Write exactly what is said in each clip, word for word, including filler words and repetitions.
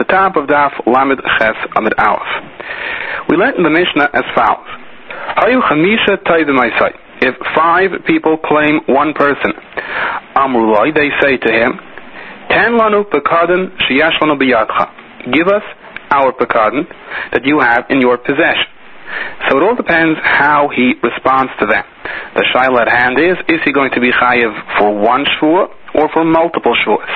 top of Daf Lamed Ches Amid Aleph. We learned in the Mishnah as follows. Hayu Chamisha Taidemaisai. If five people claim one person, Amrulai, they say to him, Ten lanu pekadon sheyash lanu biyadcha. Give us our pekadon that you have in your possession. So it all depends how he responds to them. The shaila at hand is, is he going to be chayiv for one shvua or for multiple shvuas?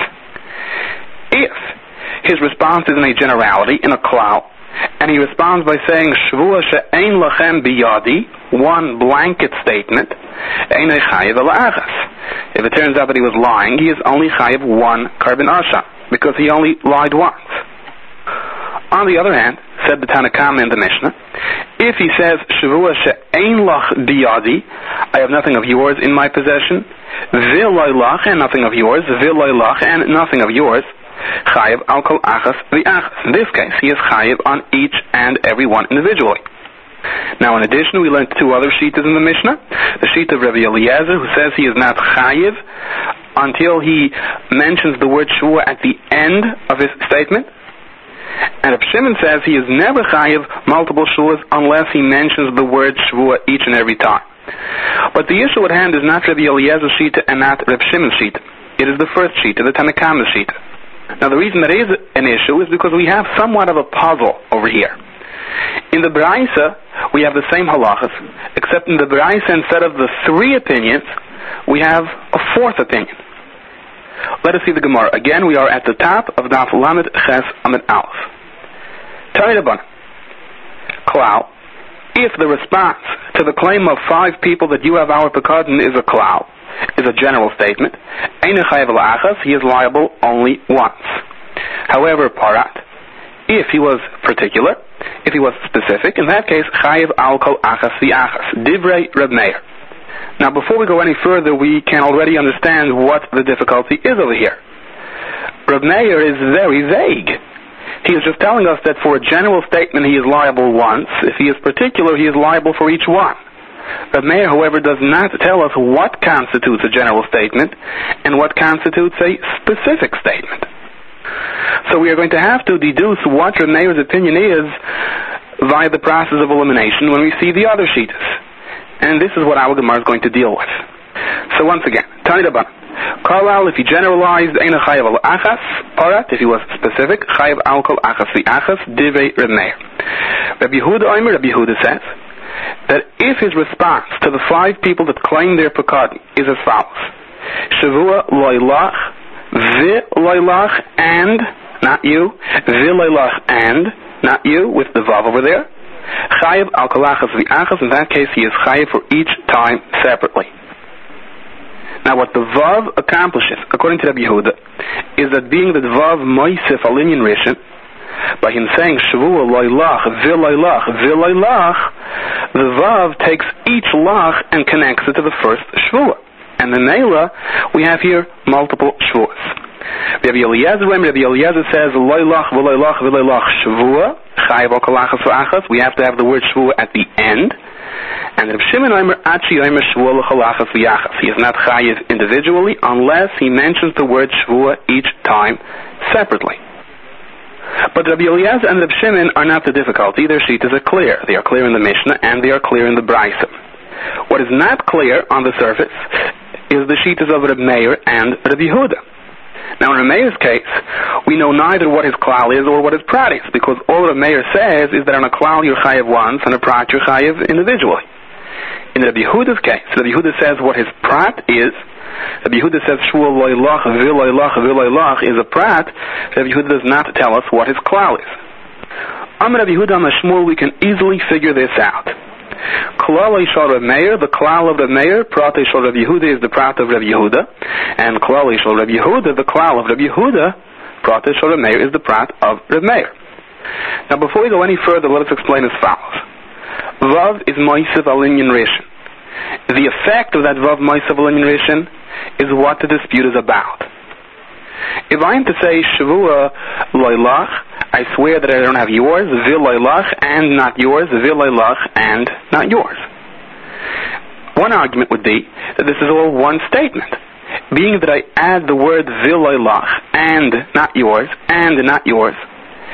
If his response is in a generality, in a klal, and he responds by saying, shvua she'ein lachem biyadi, one blanket statement, einay chayiv ala'achas. If it turns out that he was lying, he is only chayiv one carbon asha, because he only lied once. On the other hand, said the Tanna Kama in the Mishnah, if he says, Shavua she'ein lach biyadi, I have nothing of yours in my possession, v'loi lach, and nothing of yours, v'loi lach, and nothing of yours, chayiv al kol achas v'achas. In this case, he is chayiv on each and every one individually. Now, in addition, we learned two other shitas in the Mishnah. The shita of Rabbi Eliezer, who says he is not chayiv until he mentions the word shvua at the end of his statement. And Reb Shimon says he is never chayiv multiple shuas unless he mentions the word shvua each and every time. But the issue at hand is not Rabbi Eliezer's shita and not Reb Shimon's shita. It is the first shita, the Tanna Kama's shita. Now the reason that is an issue is because we have somewhat of a puzzle over here. In the Braisa, we have the same halachas, except in the Braisa, instead of the three opinions, we have a fourth opinion. Let us see the Gemara. Again, we are at the top of Daf Lamed Ches Amid Aleph. Tani Rabban. Klal. If the response to the claim of five people that you have our pekadon is a klal, is a general statement, Ein chayav ala'achas, he is liable only once. However, parat, if he was particular, if he was specific, in that case, chayav al kol achas v'achas. Divrei Reb Meir. Now, before we go any further, we can already understand what the difficulty is over here. Reb Meir is very vague. He is just telling us that for a general statement he is liable once. If he is particular, he is liable for each one. Reb Meir, however, does not tell us what constitutes a general statement and what constitutes a specific statement. So we are going to have to deduce what Reb Meir's opinion is via the process of elimination when we see the other sheetas. And this is what our Gemara is going to deal with. So once again, Tani Rabban. Kalal, if he generalized, Eina chayav al achas, parat, if he was specific, chayav al kol achas v'achas, divei Reb Meir. Rabbi Yehuda Omer, Rabbi Yehuda says, that if his response to the five people that claim their pekadon is as follows, Shavua loylach, vi loylach, and, not you, vi loylach, and, not you, with the vav over there, chayiv al kol achas v'achas, in that case he is chayiv for each time separately. Now what the vav accomplishes, according to Rabbi Yehuda, is that being that vav moisef al inyan rishon, by him saying shvua loylach, vi loylach, vi loylach, the vav takes each lach and connects it to the first shvua. And the neila, we have here multiple shvuas. Rabbi Eliezer, when Rabbi Eliezer says loylach, vi loylach, vi loylach, shvua, chayiv al kol achas v'achas, we have to have the word shvua at the end. And Reb Shimon Omer Achi Omer Shvua l'chalachas v'yachas. He is not chayiv individually unless he mentions the word shvua each time separately. But Rabbi Eliezer and Reb Shimon are not the difficulty. Their sheetas are clear. They are clear in the Mishnah and they are clear in the Braisa. What is not clear on the surface is the sheetas of Reb Meir and Rabbi Yehuda. Now in Reb Meir's case, we know neither what his klal is or what his prat is, because all Reb Meir says is that on a klal you're chayiv once, and a prat you're chayiv individually. In Rabbi Yehuda's case, Rabbi Yehuda says what his prat is. Rabbi Yehuda says shvua loylach, vi loylach, vi loylach is a prat. Rabbi Yehuda does not tell us what his klal is. Am Rabbi Yehuda on the Shmuel, we can easily figure this out. Klal Yishal Reb Meir, the klal of Reb Meir, prat Yishal Reb Yehuda is the prat of Reb Yehuda, and klal Yishal Reb Yehuda, the klal of Reb Yehuda, prat Yishal Reb Meir is the prat of Reb Meir. Now before we go any further, let us explain as follows. Vav is moisev al inyan rishon. The effect of that vav moisev al inyan rishon is what the dispute is about. If I am to say Shavua loylach, I swear that I don't have yours, vi loylach, and not yours, vi loylach, and not yours. One argument would be that this is all one statement. Being that I add the word vi loylach, and not yours, and not yours,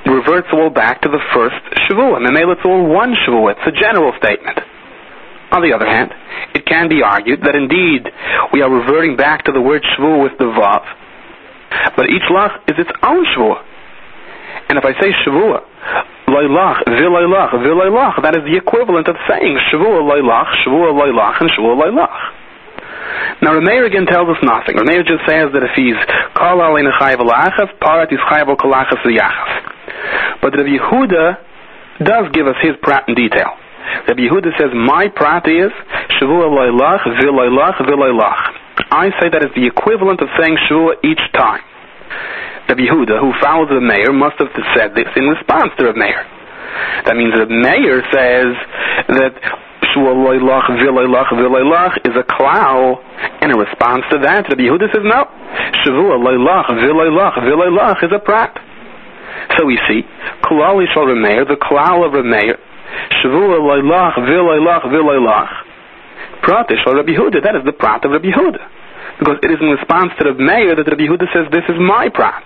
reverts all back to the first Shavua. Memela, it's all one Shavua. It's a general statement. On the other hand, it can be argued that indeed we are reverting back to the word Shavua with the Vav, but each lach is its own Shavua. And if I say Shavua, Lailach, Vilailach, Vilailach, that is the equivalent of saying Shavua Lailach, Shavua Lailach, and Shavua Lailach. Now Rameir again tells us nothing. Rameir just says that if he's Kal Alein Chayav Alachas, Parat is Chayav Kalachas V'Yachas. But Rabbi Yehuda does give us his prat in detail. Rabbi Yehuda says, my prat is Shavua Lailach, Vilailach, Vilailach. I say that is the equivalent of saying Shavua each time. Rabbi Yehuda, who follows the mayor, must have said this in response to Rabbi Meir. That means the mayor says that Shavua Lailach, Vilailach, Vilailach is a klal, and in response to that, Rabbi Yehuda says, no, Shavua Lailach, Vilailach, Vilailach is a prat. So we see, Klal Yishal Rabbi Meir, the klal of Rabbi Meir, Shavua Lailach, Vilailach, Vilailach, Prat Yishal Rabbi Yehuda, that is the prat of Rabbi Yehuda. Because it is in response to Rabbi Meir that Rabbi Yehuda says, this is my prat.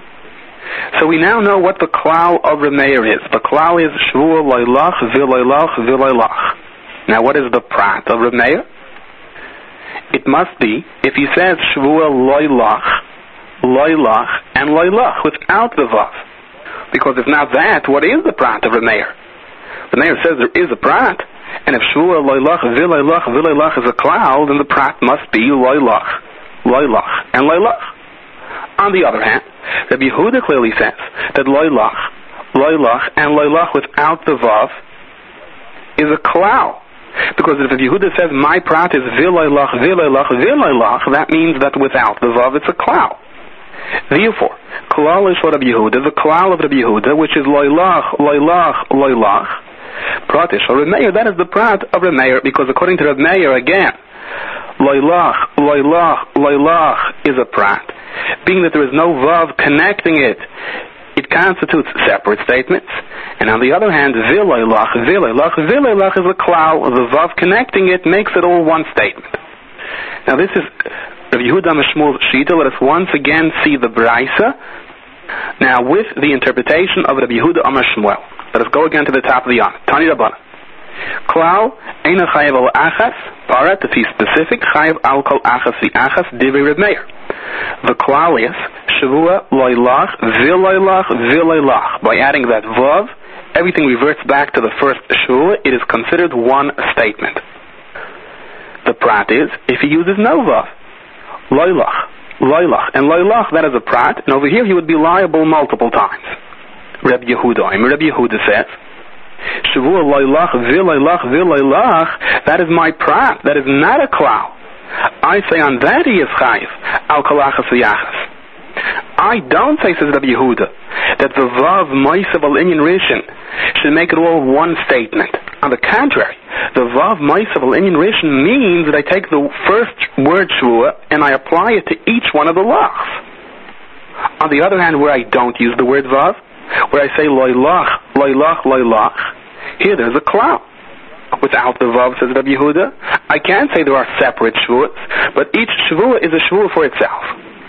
So we now know what the klal of Rabbi Meir is. The klal is Shavua Lailach, Vilailach, Vilailach. Now what is the prat of Rabbi Meir? It must be, if he says Shavua Lailach, Lailach, and Lailach, without the Vav. Because if not that, what is the prat of Rabbi Meir? Rabbi Meir says there is a prat, and if Shavua Lailach, Vilailach, Vilailach is a klal, then the prat must be Lailach, Lailach, and Lailach. On the other hand, Rabbi Yehuda clearly says that Lailach, Lailach, and Lailach without the Vav is a klal. Because if Rabbi Yehuda says my prat is Vilailach, Vilailach, Vilailach, that means that without the Vav it's a klal. Therefore, klal is for Rabbi Yehuda, the klal of Rabbi Yehuda, which is Lailach, Lailach, Lailach, prat is for Rabbi Meir, that is the prat of Rabbi Meir, because according to Rabbi Meir, again, Lailach, Lailach, Lailach is a prat. Being that there is no Vav connecting it, it constitutes separate statements. And on the other hand, Vilailach, Vilailach, Vilailach is a klal. The Vav connecting it makes it all one statement. Now this is Rabbi Yehuda Mishmul Shita. Let us once again see the Braisa. Now with the interpretation of Rabbi Yehuda Amar Shmuel. Let us go again to the top of the Yom. Tani Rabbana. Klal Eina Chayav Al Achas. Para, to be specific, Chayav Al Kol Achas Vi Achas Divrei Reb Meir. The klal is Shavua Lailach, Vilailach, Vilailach. By adding that Vav, everything reverts back to the first Shavua. It is considered one statement. The prat is if he uses no Vav. Lailach, Lailach, and Lailach, that is a prat, and over here he would be liable multiple times. Reb Yehuda, Reb Yehuda says, Shavua Lailach, Vilailach, Vilailach, that is my prat, that is not a klal. I say on that he is chayiv, al kalachas v'yachas. I don't say, says Rabbi Yehuda, that the vav ma'asav al inyan rishon should make it all one statement. On the contrary, the vav ma'asav al inyan rishon means that I take the first word shvua and I apply it to each one of the lachs. On the other hand, where I don't use the word vav, where I say loilach, loilach, loilach, here there's a klal. Without the Vav, says Rabbi Yehuda, I can't say there are separate Shavuos, but each Shavua is a Shavua for itself.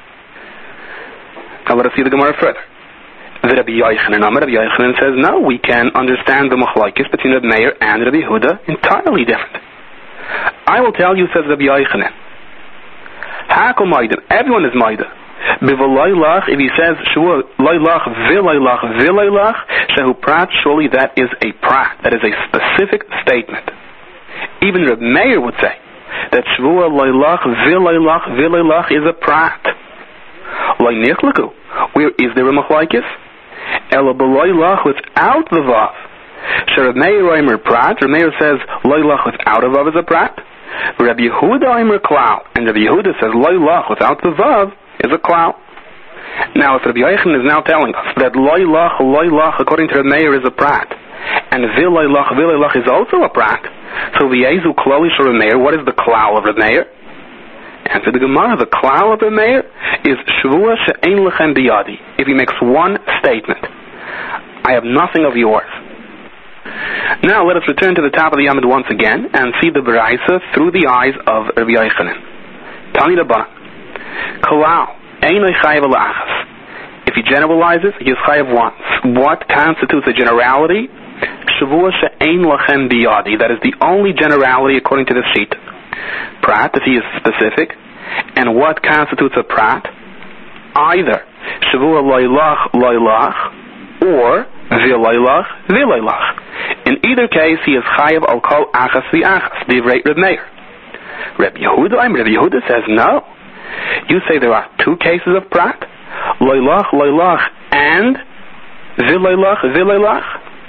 Now let us see the Gemara further. The Rabbi Yochanan, Rabbi Yochanan says, no, we can understand the machlokes between Rabbi Meir and Rabbi Yehuda entirely different. I will tell you, says Rabbi Yochanan, Hakol Maidim, everyone is Maidah. B'v'lailach, if he says Shavua Lailach, Vilailach, Vilailach, Shehu Prat, surely that is a Prat, that is a specific statement. Even Reb Meir would say that Shavua Lailach, Vilailach, Vilailach is a Prat. Lainichliku, where is there a machlokes? Ela b'lailach without the Vav. She Reb Meir Omer Prat, Reb Meir says Lailach without a Vav is a Prat. Rabbi Yehuda Omer Klal, and Rabbi Yehuda says Lailach without the Vav is a klal. Now, if Rabbi Yochanan is now telling us that Lailach, Lailach, according to Rabbi Meir, is a prat, and Vilailach, Vilailach is also a prat, so V'yezu Klali Shel Rabbi Meir, what is the klal of Rabbi Meir? Answer the Gemara, the klal of Rabbi Meir is Shavua She'ein Lechem Biyadi. If he makes one statement, I have nothing of yours. Now, let us return to the top of the Yamid once again and see the Baraisa through the eyes of Rabbi Yochanan. Tani Rabbanan. Klal, Einoi Chayav Al Achas. If he generalizes, he is chayav once. What constitutes a generality? Shavua she'ein lachem biyadi. That is the only generality according to this sheet. Prat, if he is specific. And what constitutes a prat? Either Shavua loylach loylach or vilaylach vilaylach. In either case, he is chayav al kol achas v'achas. Divrei Reb Meir. Reb Yehuda, Reb Yehuda says no. You say there are two cases of prat, loylach loylach and vilaylach vilaylach.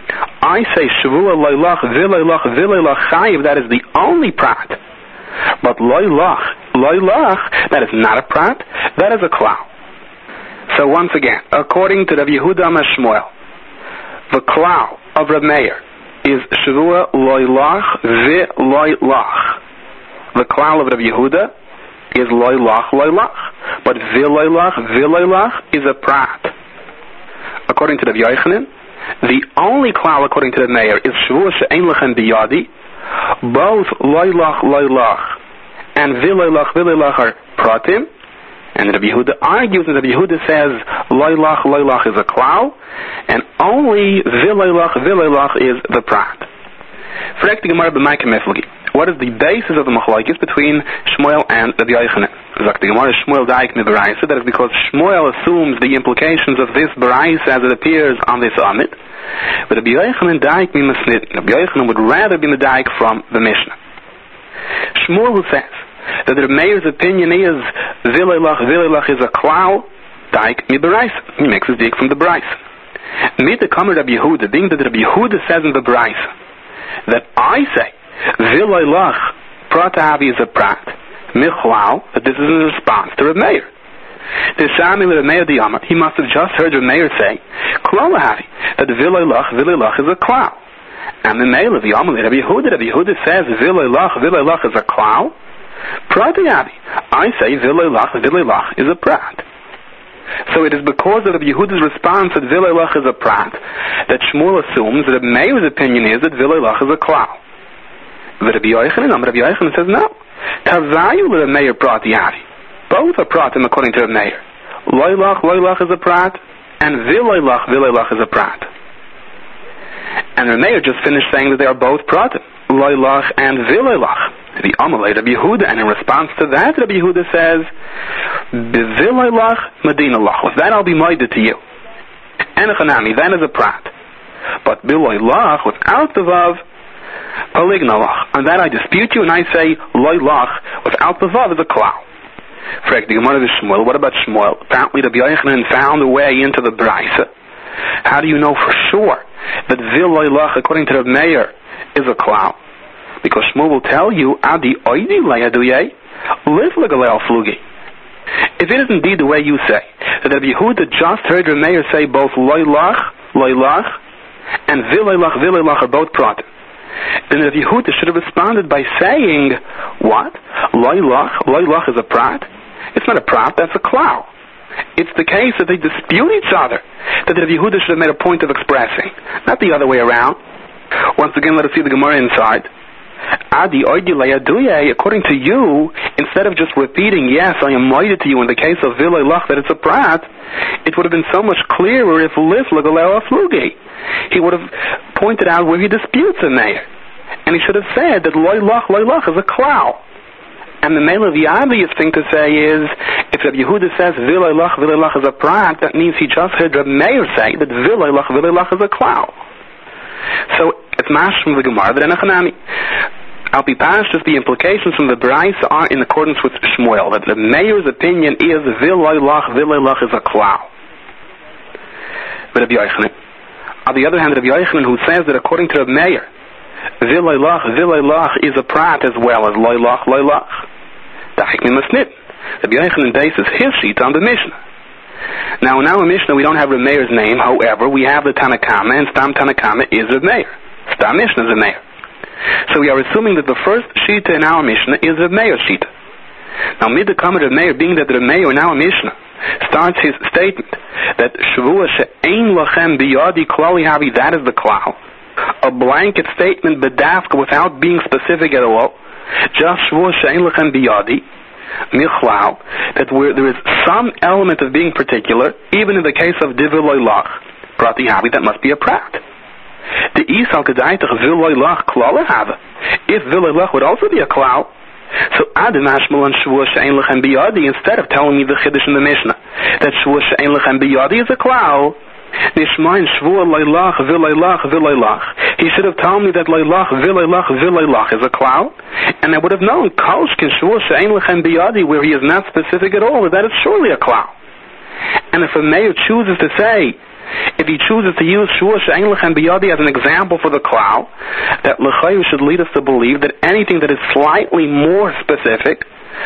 I say Shavua loylach vilaylach vilaylach chayav. That is the only prat. But loylach loylach, that is not a prat. That is a klal. So once again, according to Reb Yehuda Shmuel, the klal of Reb Meir is Shavua loylach vilaylach. The klal of Reb Yehuda is loylach loylach, but vilaylach vilaylach is a prat. According to Reb Yochanan, the only klal according to Reb Meir is Shavua she'ein lachem biyadi. Both loylach loylach and vilaylach vilaylach are pratim, and Reb Yehuda argues, and Reb Yehuda says loylach loylach is a klal, and only vilaylach vilaylach is the prat. Fragt die Gemara b'may kemeflagi. What is the basis of the machlokes between Shmuel and Reb Yochanan? Sagt the Gemara, Shmuel daik mi beraisa. That is because Shmuel assumes the implications of this beraisa as it appears on this amit. But Reb Yochanan daik mi masnit. Reb Yochanan would rather be medaik from the Mishnah. Shmuel, who says that Reb Meir's opinion is vilaylach vilaylach is a klal, daik mi beraisa. He makes his dik from the beraisa. Meet the comer Reb Yehuda, being that Reb Yehuda says in the beraisa that I say vilaylach pratahavi is a prat, michlal, that this is in response to Reb Meir. Tishami Reb Meir the Amar, he must have just heard Reb Meir say klalahavi, that vilaylach vilaylach is a klal. And the Meir of the Amar Reb Yehuda, Reb Yehuda says vilaylach vilaylach is a klal. Pratahavi, I say vilaylach vilaylach is a prat. So it is because of Reb Yehuda's response that vilaylach is a prat that Shmuel assumes that Reb Meir's opinion is that vilaylach is a klal. But Rabbi Yochanan, Rabbi Yochanan says no. Tavayu Reb Meir pratiyavi. Both are pratim according to Reb Meir. Loylach, loylach is a prat, and vilaylach, vilaylach is a prat. And Reb Meir just finished saying that they are both pratim, loylach and vilaylach. The Amalei Rabbi Yehuda, and in response to that, Rabbi Yehuda says, "Vilaylach medinalach." With that, I'll be moided to you. And chanami, that is a prat. But bilaylach without the vav, Polignalach. On that I dispute you, and I say loylach without the vav is a klal. Frag the Gemara of Shmuel. What about Shmuel? Apparently Rabbi Yochanan found a way into the brisa. How do you know for sure that vilaylach according to Reb Meir is a klal? Because Shmuel will tell you adi oidi layaduye live legalel flugi. If it is indeed the way you say that Rabbi Yehuda just heard Reb Meir say both loylach, loylach, and vilaylach, vilaylach are both pratim, then Rabbi Yehuda should have responded by saying, what? Loylach, loylach is a prat? It's not a prat, that's a klal. It's the case that they dispute each other that Rabbi Yehuda should have made a point of expressing, not the other way around. Once again, let us see the Gemara inside. Adi oidi layaduye, according to you, instead of just repeating, yes, I am moided to you in the case of vilaylach that it's a prat, it would have been so much clearer if lif legalel flugi. He would have pointed out where he disputes a Meir. And he should have said that loylach, loylach is a klal. And the Meir, the obvious thing to say is, if Rabbi Yehuda says vilaylach, vilaylach is a prat, that means he just heard Reb Meir say that vilaylach, vilaylach is a klal. So it's mash from the Gemara that enachanami. Al pi pashtus, the implications from the Brisa are in accordance with Shmuel, that the Meir's opinion is vilaylach, vilaylach is a klal. But Rabbi Yochanan, on the other hand, Rabbi Yochanan, who says that according to Reb Meir, vilaylach, vilaylach is a prat as well as loylach, loylach. Dachik mi masnit. Rabbi Yochanan bases his sheet on the Mishnah. Now, in our Mishnah, we don't have Reb Meir's name. However, we have the Tanakama, and Stam Tanakama is Reb Meir. Stam Mishnah is Reb Meir. So we are assuming that the first shita in our Mishnah is Reb Meir's shita. Now, mid the comment of Reb Meir, being that Reb Meir in our Mishnah starts his statement that Shavua she'ein lachem biyadi klali havi, that is the klal. A blanket statement bedafka without being specific at all. Just Shavua she'ein lachem biyadi. Michlau, that where there is some element of being particular, even in the case of Divir Loilach, Prati Havi, that must be a prat. The Isal Kedaitach Vil Loilach Klala Hava. If Vil Loilach would also be a Klau, so Adam Ashmal and Shvua She'en Lechem Biyadi, instead of telling me the Chiddush in the Mishnah, that Shvua She'en Lechem Biyadi is a Klau, Nishmain Shvua Loilach Vil Loilach Vil Loilach. He should have told me that Loilach Vil Loilach Vil Loilach is a Klau, and I would have known Kaushkin Shvua She'en Lechem Biyadi, where he is not specific at all, that is surely a Klau. And if a mayor chooses to say, if he chooses to use Shvua She'en Lechem Biyadi as an example for the Klau, that L'chayu should lead us to believe that anything that is slightly more specific,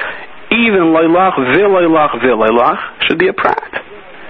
even Loilach Vil Loilach Vil Loilach, should be a prat.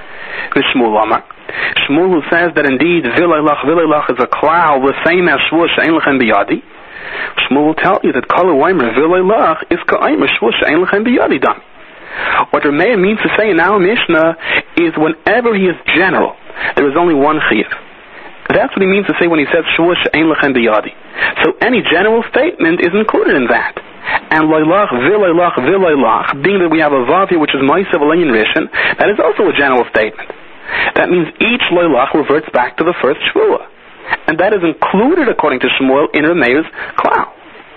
Shmuel Amar. Shmuel, who says that indeed Vil Loilach Vil Loilach is a Klau, the same as Shvua She'en Lechem Biyadi, Shmuel will tell you that Kol Weimer Vil Loilach is Ka'aymer Shvua She'en Lechem Biyadi done. What Rameir means to say in our Mishnah is whenever he is general, there is only one chiyuv. That's what he means to say when he says Shvua She'en Lechem Biyadi. So any general statement is included in that. And Loilach Vil Loilach Vil Loilach, being that we have a vav here which is Ma'asav Alenyan Rishon, that is also a general statement. That means each Loilach reverts back to the first Shvua. And that is included, according to Shmuel, in Rameir's Klau.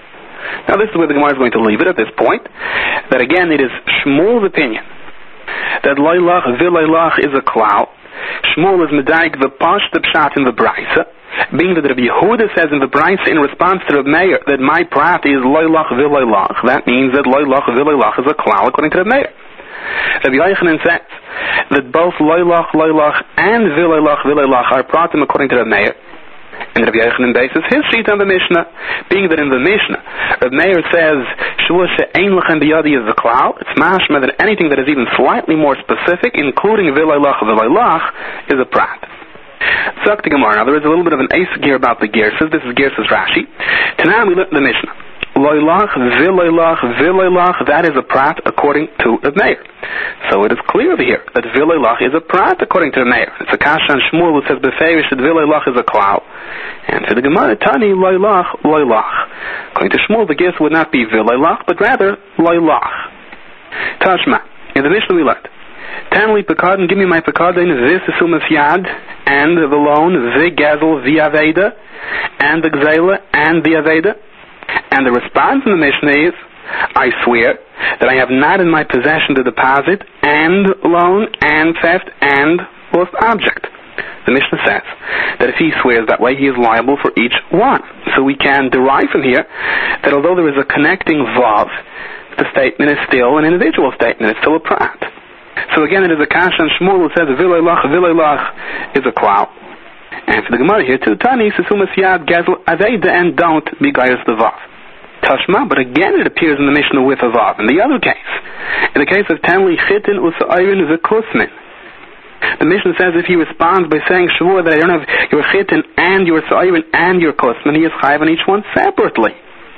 Now this is where the Gemara is going to leave it at this point. That again, it is Shmuel's opinion that Loilach Vil Loilach is a Klau. Shmuel is medaik the pash the pshat in the Braisa, being that Rabbi Yehuda says in the Braisa in response to Rabbi Meir that my prat is Loilach Vil Loilach. That means that Loilach Vil Loilach is a Klau according to Rabbi Meir. Rabbi Yochanan says that both Loilach Loilach and Vil Loilach Vil Loilach are pratim according to Rabbi Meir. And Rabbi Yochanan bases his sheet on the Mishnah, being that in the Mishnah, Rabbi Meir says, Shvua She'en Lechem Biyadi is a Klau. It's mashma that anything that is even slightly more specific, including Vil Loilach Vil Loilach, is a prat. Zok the Gemara. Now there is a little bit of an ace gear about the Gersas. This is Gersas Rashi. Tonight we learned the Mishnah. Loilach Vil Loilach Vil Loilach, that is a prat according to Rabbi Meir. So it is clear over here that Vil Loilach is a prat according to Rabbi Meir. It's a kasha on Shmuel who says beferish that Vil Loilach is a Klau. And for the Gemara, Tani Loilach Loilach. According to Shmuel, the guess would not be Vil Loilach, but rather Loilach. Tashma. In the Mishnah we learned, Tanli Pekadin, give me my Pekadin, Vis Asumas Yad, and the loan, Vi Gazel, Vi Aveda, and the Gzela, and the Aveda. And the response in the Mishnah is, I swear that I have not in my possession the deposit, and loan, and theft, and lost object. The Mishnah says that if he swears that way, he is liable for each one. So we can derive from here that although there is a connecting vav, the statement is still an individual statement. It's still a prat. So again, it is a kasha on Shmuel who says Vil Loilach Vil Loilach is a Klau. And for the Gemara here too, Tani Sisumas Yad Gazel Aveda, and don't be gaius the vav. Tashma, but again it appears in the Mishnah with a vav. In the other case, in the case of Tanli Chitin Usa'ayrin Zekusmin, the Mishnah says if he responds by saying Shavua that I don't have your Chitin and your Sa'ayrin and your Kusmin, he is chayav on each one separately.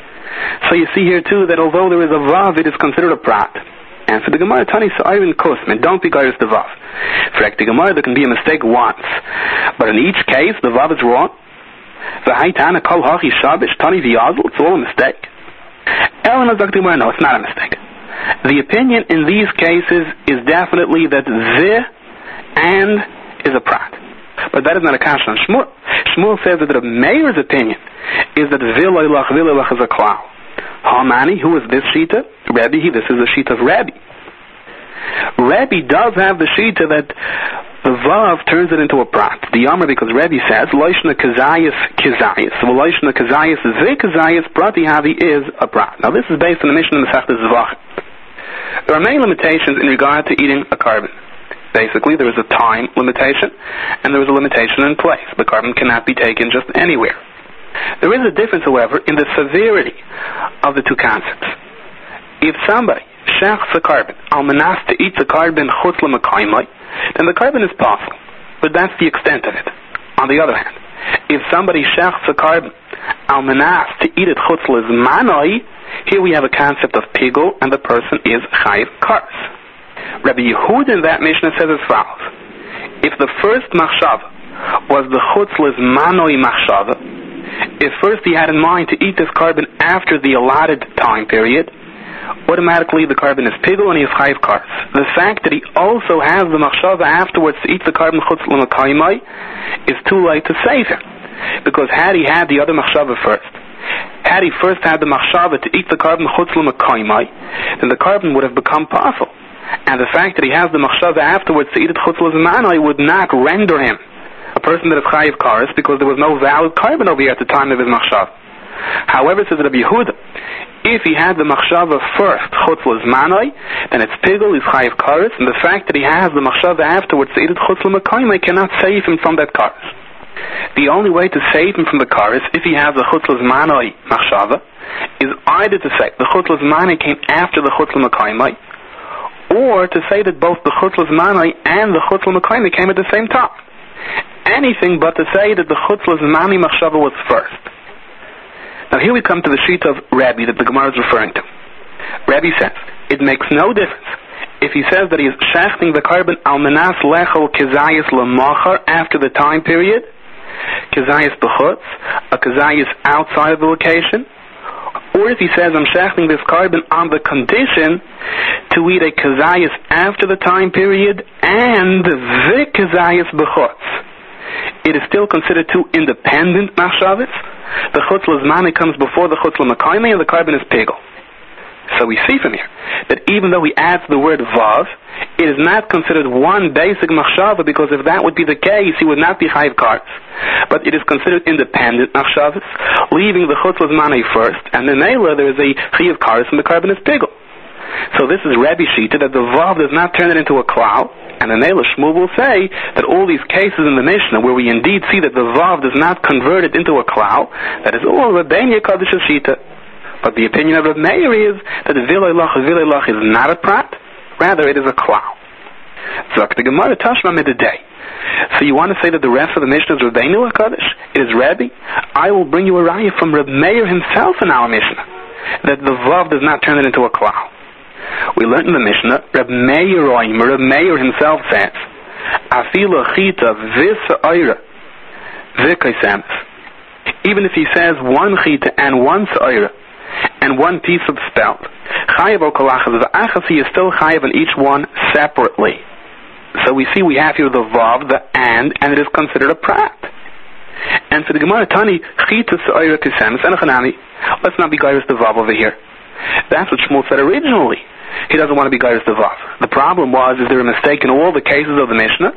So you see here too that although there is a vav, it is considered a prat. And for the Gemara, Tani Sa'ayrin Kusmin, don't be gaius the vav. For the Gemara, there can be a mistake once, but in each case the vav is wrong. V'haitana kol hachi shabish Tani v'yazl, it's all a mistake. Elena Zaktimar, no, it's not a mistake. The opinion in these cases is definitely that the and is a prat. But that is not a kasha on Shmuel. Shmuel says that the Meir's opinion is that Vil Loilach Vil Loilach is a Klau. Hamani, who is this shita? Rebbe, this is the shita of Rebbe. Rebbe does have the shita that the vav turns it into a prat. The Yamar, because Rebbe says Loishna Kazayas Kazayas. So Loishna Kazayas Ze Kazayas Prati Havi is a prat. Now this is based on the Mishnah in the Masechta Zvach. There are many limitations in regard to eating a carbon. Basically, there is a time limitation and there is a limitation in place. The carbon cannot be taken just anywhere. There is a difference, however, in the severity of the two concepts. If somebody shechs a carbon, al manas to eat the carbon chutz l'mekaymai, then the carbon is possible, but that's the extent of it. On the other hand, if somebody shechs a carbon, al manas to eat it chutz l'zmanai, here we have a concept of pigul, and the person is chayiv kars. Rabbi Yehuda in that Mishnah says as follows: if the first machshava was the chutz l'zmanai machshava, if first he had in mind to eat this carbon after the allotted time period, automatically the carbon is pigul and he has chayiv kares. The fact that he also has the machshava afterwards to eat the carbon chutz l'makaymai is too late to save him. Because had he had the other machshava first, had he first had the machshava to eat the carbon chutz l'makaymai, then the carbon would have become pasul. And the fact that he has the machshava afterwards to eat it chutz l'zmanai would not render him a person that is chayiv kares, because there was no valid carbon over here at the time of his machshava. However, says Rabbi Yehuda, if he had the machshava first, chutz l'zmanai, then it's pigul, he's chayiv kares, and the fact that he has the machshava afterwards to eat it chutz l'makaymai cannot save him from that kares. The only way to save him from the kares, if he has the chutz l'zmanai machshava, is either to say the chutz l'zmanai came after the chutz l'makaymai, or to say that both the chutz l'zmanai and the chutz l'makaymai came at the same time. Anything but to say that the chutz l'zmanai machshava was first. Now here we come to the sheet of Rabbi that the Gemara is referring to. Rabbi says, it makes no difference if he says that he is shechting the carbon al menas lechol kezayis l'machar after the time period, kezayis b'chutz, a kezayis outside of the location, or if he says I'm shechting this carbon on the condition to eat a kezayis after the time period and the kezayis b'chutz. It is still considered two independent machshavas. The chutz l'zmanai comes before the chutz l'makaymai, and the carbon is pigul. So we see from here that even though he adds the word vav, it is not considered one basic machshava, because if that would be the case, he would not be chayiv kares. But it is considered independent machshavas, leaving the chutz l'zmanai first, and then there is a chayiv kares and the carbon is pigul. So this is Rabbi Shita, that the vav does not turn it into a klal. And the Neila Shmuel will say that all these cases in the Mishnah where we indeed see that the vav does not convert it into a klal, that is all Rabbeinu Kaddish Shita. But the opinion of Reb Meir is that the vilay lach vilay lach is not a prat, rather it is a klal. So the Gemara Tashma Midday. So you want to say that the rest of the Mishnah is Rabbeinu Kaddish? It is Rabbi? I will bring you a raya from Reb Meir himself in our Mishnah that the vav does not turn it into a klal. We learned in the Mishnah, Reb Meir Oimer, Reb Meir himself says, Afila chita vis oira v'kaisamis. Even if he says one chita and one oira and one piece of spelt, chayav o kalachas v'achas, he is still chayav on each one separately. So we see we have here the vav, the and, and it is considered a prat. And for the Gemara Tani, chita oira kaisamis, and chanami, let's not be gairis the vav over here. That's what Shmuel said originally. He doesn't want to be gairis the vav. The problem was, is there a mistake in all the cases of the Mishnah?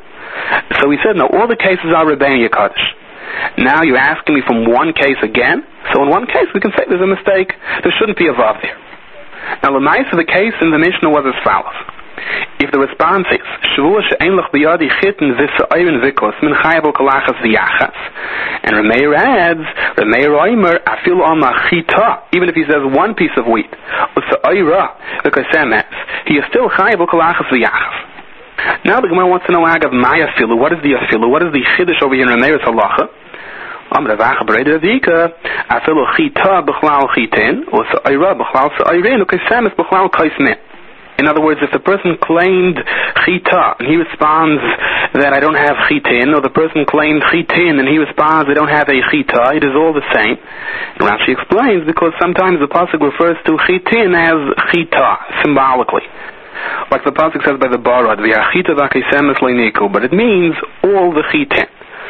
So he said, no, all the cases are Rabbeinu Kaddish. Now you're asking me from one case again? So in one case we can say there's a mistake. There shouldn't be a vav there. Now the nice of the case in the Mishnah was as follows. If the response is, Shavua she'en lach biyadi chitten v'sa'ayrin v'kos min chayav o kalachas v'yachas, and Rameir adds, Rameir oimer afilu al machita, even if he says one piece of wheat, v'sa'ayra v'kosemes, he is still chayav o kalachas v'yachas. Now the Gemara wants to know, agav maya afilu, what is the afilu, what is the chiddush over here in Rameir's halacha? Am ravacha b'reida avika, afilu chita b'chlal chitin, v'sa'ayra b'chlal sa'ayrin, v'kosemes b'chlal koismin. In other words, if the person claimed chita and he responds that I don't have chitin, or the person claimed chitin and he responds I don't have a chita, it is all the same. And Rashi explains, because sometimes the pasuk refers to chitin as chita, symbolically. Like the pasuk says by the Barad, v'yachita v'akaisemes leiniku, but it means all the chitin.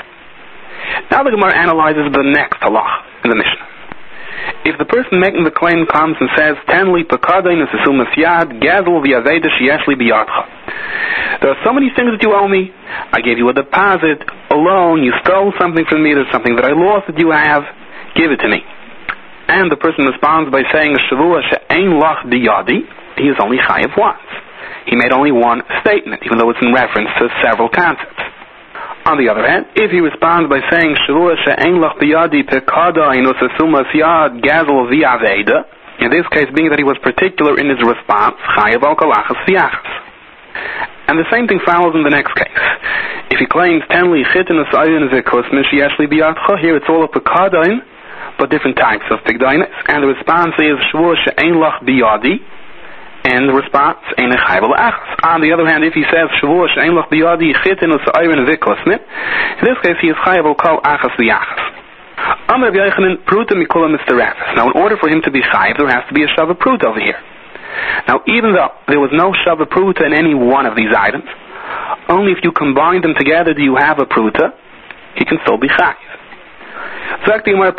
Now the Gemara analyzes the next halach in the Mishnah. If the person making the claim comes and says, Tenli pekadain esasumas yad, gazel v'yaveda sheyeshli biyadcha. There are so many things that you owe me. I gave you a deposit, a loan, you stole something from me, there's something that I lost that you have, give it to me. And the person responds by saying, Shavua she'ein lach biyadi, he is only chayav once. He made only one statement, even though it's in reference to several concepts. On the other hand, if he responds by saying Shavua she'ein lach biyadi pekada inosasumas yad gazel v'yaveda, in this case being that he was particular in his response, chayav al kalachas v'yachas. And the same thing follows in the next case. If he claims tenli chitin asayin v'kos mishiyashli biyadcha, here it's all a pekadain, but different types of pekdainis, and the response is Shavua she'ein lach biyadi, and the response, Ein Chayav L'Achas. On the other hand, if he says, Shavua she'ein lach biyadi chitin u'sa'ayrin v'kosmin, in this case he is Chayav L'Kol Achas V'Yachas. Amar Rav Yochanan, Pruta Mikula Mister Rafis. Now in order for him to be Chayav, there has to be a Shava Prut over here. Now, even though there was no Shava Pruta in any one of these items, only if you combine them together do you have a Pruta, he can still be Chayiv. We have here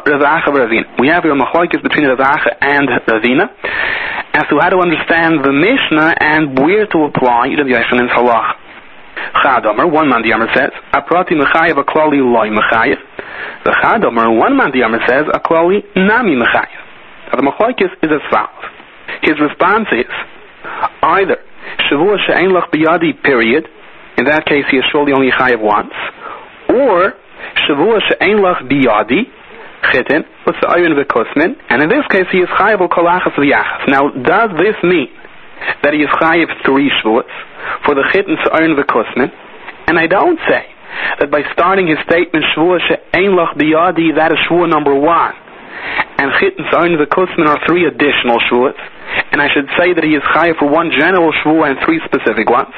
a machlokes between Rav Acha and Ravina as to how to understand the Mishnah and where to apply Rav Yochanan's halacha. Chadamer, one man the Amar says, Aprati mechayev aklali loy mechayev. The Chadamer, one man the Amar says, aklali nami mechayev. Now the machlokes is as follows. His response is either Shavua she'ein lach biyadi, period. In that case, he is surely only chayev once, or Shavua she'ein lach biyadi, chitin, what's the iron v'kosmin, and in this case, he is chayev al kolachas v'yachas. Now, does this mean that he is chayev three shvuas for the chitin iron v'kosmin? And I don't say that by starting his statement Shavua she'ein lach biyadi, that is shvua number one, and chitin iron v'kosmin are three additional shvuas, and I should say that he is chayev for one general shvua and three specific ones.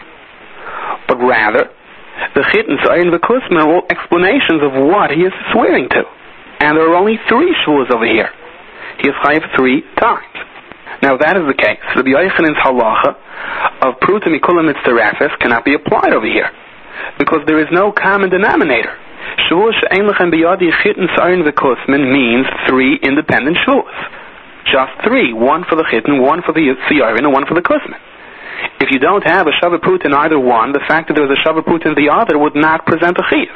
But rather, the chitin iron v'kosmin are all explanations of what he is swearing to, and there are only three shvuas over here. He is chayev three times. Now, if that is the case, Rabbi Yochanan's halacha of pruta mikula mitzarefes cannot be applied over here, because there is no common denominator. Shavua she'ein lechem biyadi chitin iron v'kosmin means three independent shvuas. Just three, one for the chitin, one for the iron, and one for the kosmin. If you don't have a Shava Pruta in either one, the fact that there was a Shava Pruta in the other would not present a Chiv.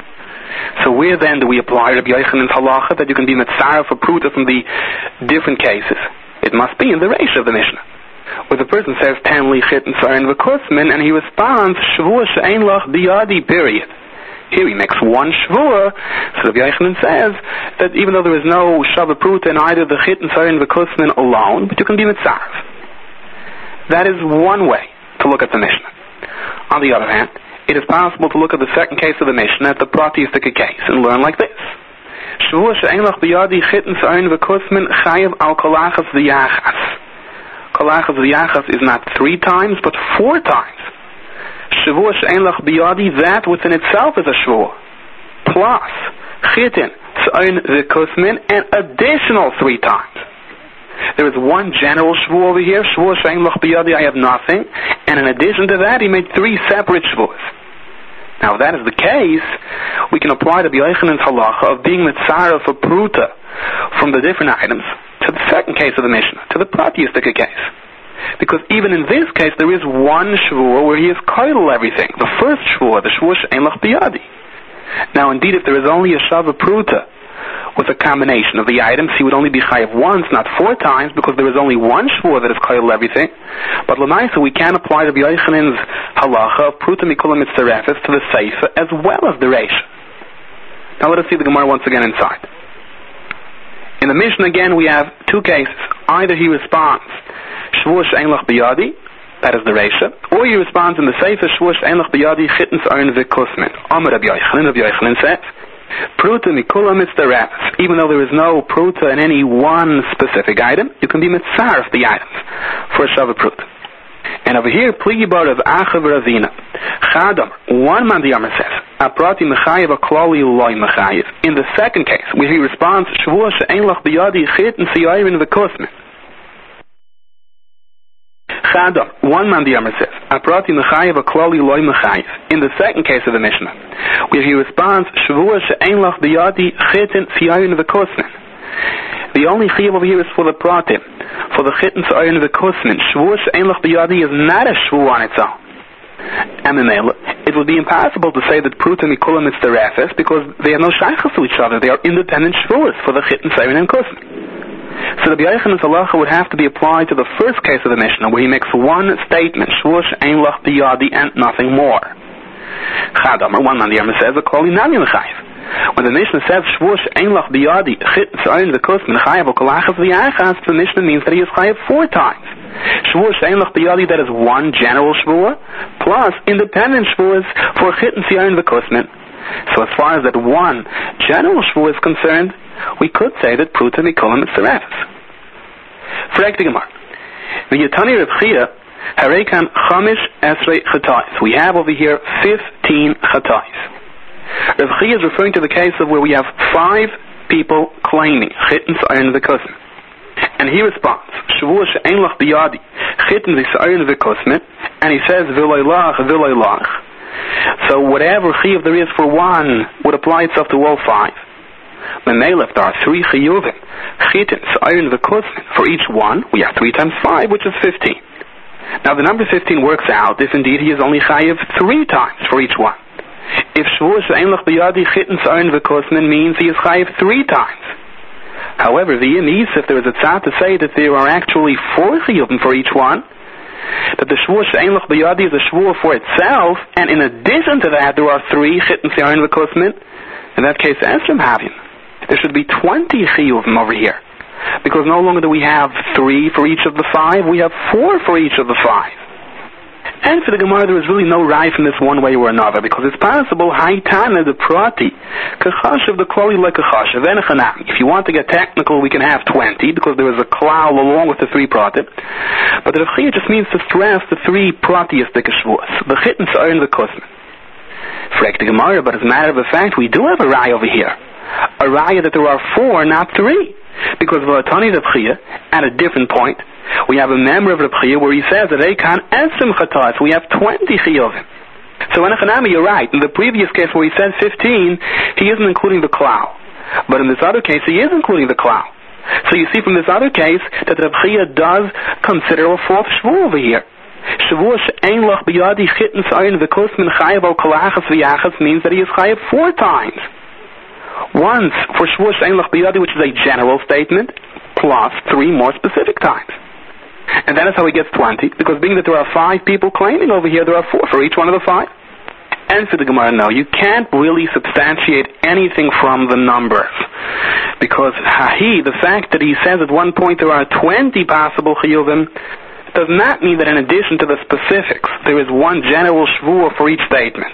So where then do we apply Rabbi Yochanan's halacha that you can be Metzara for Pruta from the different cases? It must be in the Reish of the Mishnah, where the person says ten li chitin sarin v'kosmin, and he responds Shavua she'ein lach biyadi, period. Here he makes one Shavua, so Rabbi Yochanan says that even though there is no Shava Pruta in either the chitin sarin v'kosmin alone, but you can be Metzara. That is one way to look at the Mishnah. On the other hand, it is possible to look at the second case of the Mishnah, at the Pratistic case, and learn like this. Shavua she'ein lach biyadi chitin sarin v'kosmin chayev al kolachas v'yachas. Kolachas v'yachas is not three times, but four times. Shavua she'ein lach biyadi, that within itself is a Shavua, plus chitin sarin v'kosmin, an additional three times. There is one general shvuah over here, Shavua she'ein lach biyadi, I have nothing, and in addition to that, he made three separate shvuahs. Now, if that is the case, we can apply the Yochanan's halacha of being mitzara for pruta from the different items to the second case of the Mishnah, to the pratistic case. Because even in this case, there is one shvuah where he is koilel everything. The first shvuah, the Shavua she'ein lach biyadi. Now, indeed, if there is only a shava pruta with a combination of the items, he would only be chayav once, not four times, because there is only one shvuah that is koilel everything. But l'maisa, we can apply Rabbi Yochanan's halacha of pruta mikula mitzarefes to the seifa as well as the reish. Now let us see the Gemara once again inside. In the Mishnah again, we have two cases. Either he responds Shavua she'ein lach biyadi, that is the reisha, or he responds in the seifa Shavua she'ein lach biyadi chitin sarin v'kosmin. Amar Rabbi Yochanan, Rabbi Yochanan says, Pruta mikula mitzarefes. Even though there is no pruta in any one specific item, you can be mitzaref the items for a shava pruta. And over here, pligi bar of Acha v'Ravina. Chadam, one man the Amar says, Aprati mechayev aklali loy mechayev. In the second case, where he responds, Shavua she'ein lach biyadi chitin sarin v'kosmin. Chadam, one man the Amar says, Aprati mechayev aklali loy mechayev. In the second case of the Mishnah, where he responds, Shavua she'ein lach biyadi chitin sarin v'kosmin. The only chiyuv over here is for the pratim, for the chitin sarin v'kosmin. Shavua she'ein lach biyadi is not a shvuah on its own. And it would be impossible to say that pruta mikula mitzarefes because they have no shaychus to each other. They are independent shvuahs for the chitin sarin and kosmin. So the Yochanan's halacha would have to be applied to the first case of the Mishnah, where he makes one statement, Shavua she'ein lach biyadi, and nothing more. Chadamer, one man the Yama says, Aklali nami mechayev. When the Mishnah says Shavua she'ein lach biyadi, chitin sarin v'kosmin chayev al kolachas v'yachas, the Mishnah means that he is chayev four times. Shavua she'ein lach biyadi, that is one general shvuah, plus independent shvuahs for chitin sarin v'kosmin. So as far as that one general shvuah is concerned, we could say that pruta mikula mitzarefes. Frag the Gemara. V'yatani Reb Chia harekan chamish esrei chatais. We have over here fifteen chatais. Reb Chia is referring to the case of where we have five people claiming chitin sarin v'kosmin, And he responds, Shavua she'en lach biyadi, chitten v'sa'ayin v'kosmin, and he says, V'loilach, v'loilach. So whatever chiyuv there is for one would apply itself to all five. Memela, if there are three chiyuvim, chitten, sa'ayin v'kosmin, for each one, we have three times five, which is fifteen. Now the number fifteen works out if indeed he is only chayiv three times for each one. If Shavua she'en lach biyadi, chitten, sa'ayin v'kosmin means he is chayiv three times. However, the Yemis, if there is a tzad to say that there are actually four chiyuvim for each one, that the Shavua she'en lach biyadi is a Shavua for itself, and in addition to that there are three chitten, sa'ayin v'kosmin, in that case, Esrim havim. There should be twenty chiyuvim over here. Because no longer do we have three for each of the five, we have four for each of the five. And for the Gemara, there is really no right from this one way or another, because it's possible, Haitana the Prati, Kachashav the Klali like Kachashav, and Chanam. If you want to get technical, we can have twenty, because there is a klal along with the three Prati. But the Rechia just means to stress the three Pratiistic Shvuas, the Chitten, Sa'ar, and the Kosman. Frek the Gemara, but as a matter of fact, we do have a raya over here. A raya that there are four, not three. Because V'atani Reb Chia, at a different point, we have a member of Reb Chia where he says that Eikan Esrim Chatas, we have twenty Chiyovim. So in Echanami, you're right. In the previous case where he said fifteen, he isn't including the Klau. But in this other case, he is including the Klau. So you see from this other case that Reb Chia does consider a fourth Shvu over here. Shavua she'en lach biyadi chitten sa'ayin v'kos min chayav al kalachas v'yachas means that he is chayav four times. Once for Shavua she'en lach biyadi, which is a general statement, plus three more specific times. And that is how he gets twenty, because being that there are five people claiming over here, there are four for each one of the five. And for the Gemara, no, you can't really substantiate anything from the numbers. Because hahi, the fact that he says at one point there are twenty possible chiyuvim, does not mean that in addition to the specifics, there is one general shvuah for each statement.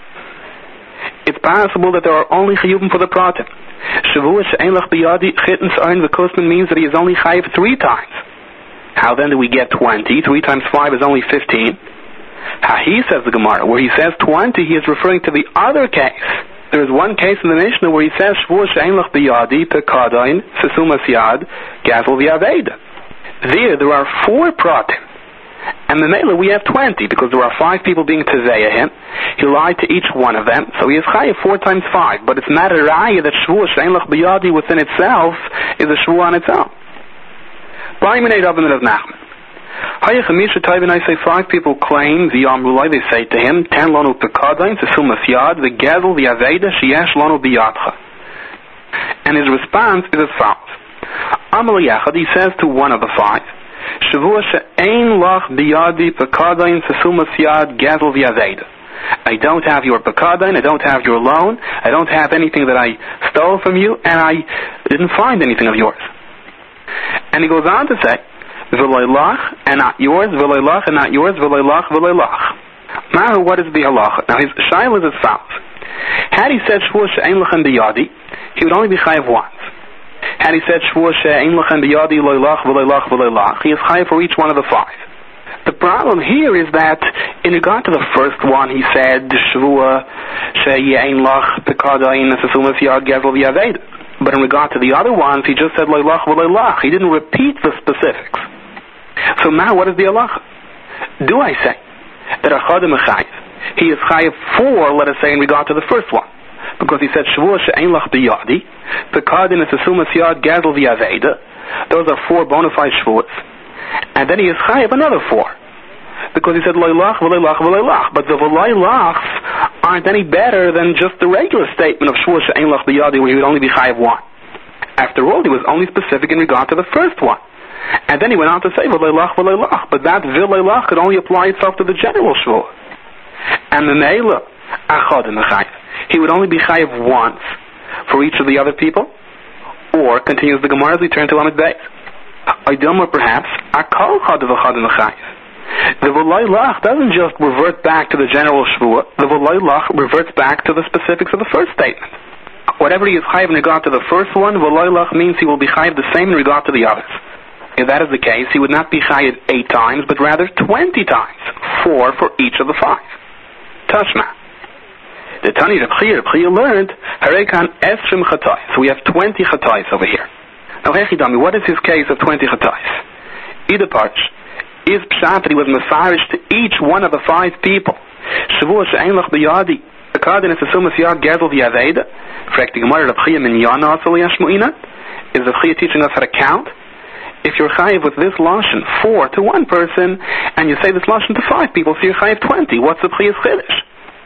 It's possible that there are only chiyuvim for the pratim. Shavua she'en lach biyadi chitten sa'ayin v'kosman means that he is only chayiv three times. How then do we get twenty? Three times five is only fifteen. How he says the Gemara, where he says twenty, he is referring to the other case. There is one case in the Mishnah where he says Shavua she'en lach biyadi pekadayin sesumas yad gazel v'yaveda. There, there are four pratim. And the Mela, we have twenty, because there are five people being tezeya him. He lied to each one of them, so he is chayav four times five. But it's not a raya that Shavua she'en lach biyadi within itself is a Shavua on its own. Baiminei Rabban Rav Nachman. Hayach Amisha Taivin, I say five people claim the Amrulai, they say to him, ten lanu pekadayin, sesumas yad, the gazel, the aveda, sheyesh lanu biyadcha. And his response is as follows. Amal Yachad, he says to one of the five, Shavua she'en lach biyadi pekadayin sesumas yad gazel v'yaveda. I don't have your pekadayin, I don't have your loan, I don't have anything that I stole from you, and I didn't find anything of yours. And he goes on to say, v'loilach and not yours, v'loilach and not yours, v'loilach, v'loilach. Now, what is the halacha? Now, his shaila is as follows. Had he said Shavua she'en lachem biyadi, he would only be chayav once. Had he said Shavua she'en lachem biyadi loilach v'loilach v'loilach, he is chayav for each one of the five. The problem here is that in regard to the first one, he said Shavua she'en lach pekadayin sesumas yad gazel v'yaveda. But in regard to the other ones, he just said loilach v'loilach. He didn't repeat the specifics. So now, what is the halacha? Do I say that achadim chayiv, he is chayiv for, let us say, in regard to the first one, because he said Shavua she'en lach biyadi, pekadin sesumas yad gazel v'yaveda. Those are four bona fide shvuas, and then he is chayiv another four, because he said loilach v'loilach v'loilach. But the v'loilachs aren't any better than just the regular statement of Shavua she'en lach biyadi, where he would only be chayiv one. After all, he was only specific in regard to the first one. And then he went on to say v'loilach v'loilach, but that v'loilach could only apply itself to the general shvuah. And the meila achadim chayiv, he would only be chayiv once for each of the other people, or continues the Gemara as we turn to Lamed Beis. Or perhaps akol chadav achadim chayiv. The v'loilach doesn't just revert back to the general shvuah. The v'loilach reverts back to the specifics of the first statement. Whatever he is chayiv in regard to the first one, v'loilach means he will be chayiv the same in regard to the others. If that is the case, he would not be chayiv eight times, but rather twenty times, four for each of the five. Tashma. The Tani Reb Chia, Reb Chia learned, Harekan Esrim Chatais. So we have twenty Chatais over here. Now, Hechidami, what is his case of twenty chatais? Either part is pshat that he was mefarish to each one of the five people. Shavua she'ein lach b'yadi. The cardin is assumed as yad gezel v'yaveda. Frek the Gemara Rav Chia min yana asali yashmuina. Is Rav Chia teaching us how to count? If you're chayiv with this lashon four to one person, and you say this lashon to five people, so you're chayiv twenty. What's the Chia's chiddush?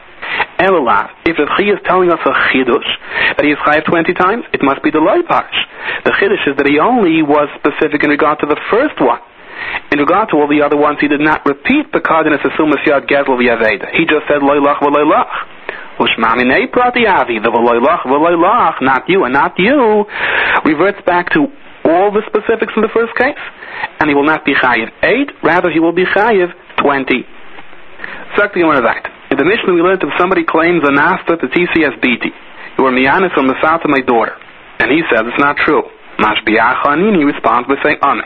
Elav, if the Chia is telling us a chidush that he is chayiv twenty times, it must be the loy parsh. The chiddush is that he only was specific in regard to the first one. In regard to all the other ones, he did not repeat the cardinus asumas yad gezel v'yaveda. He just said loy lach v'loy lach. Ushmaminei prati avi, the v'loy lach v'loy lach, not you and not you, reverts back to all the specifics in the first case, and he will not be chayiv eight, rather he will be chayiv twenty. Sagt the Gemara right. In the Mishnah we learned if somebody claims a nasta to T C S B T, you were miyanis from the south of my daughter, and he says it's not true. Mashbiach anin, he responds by saying amen.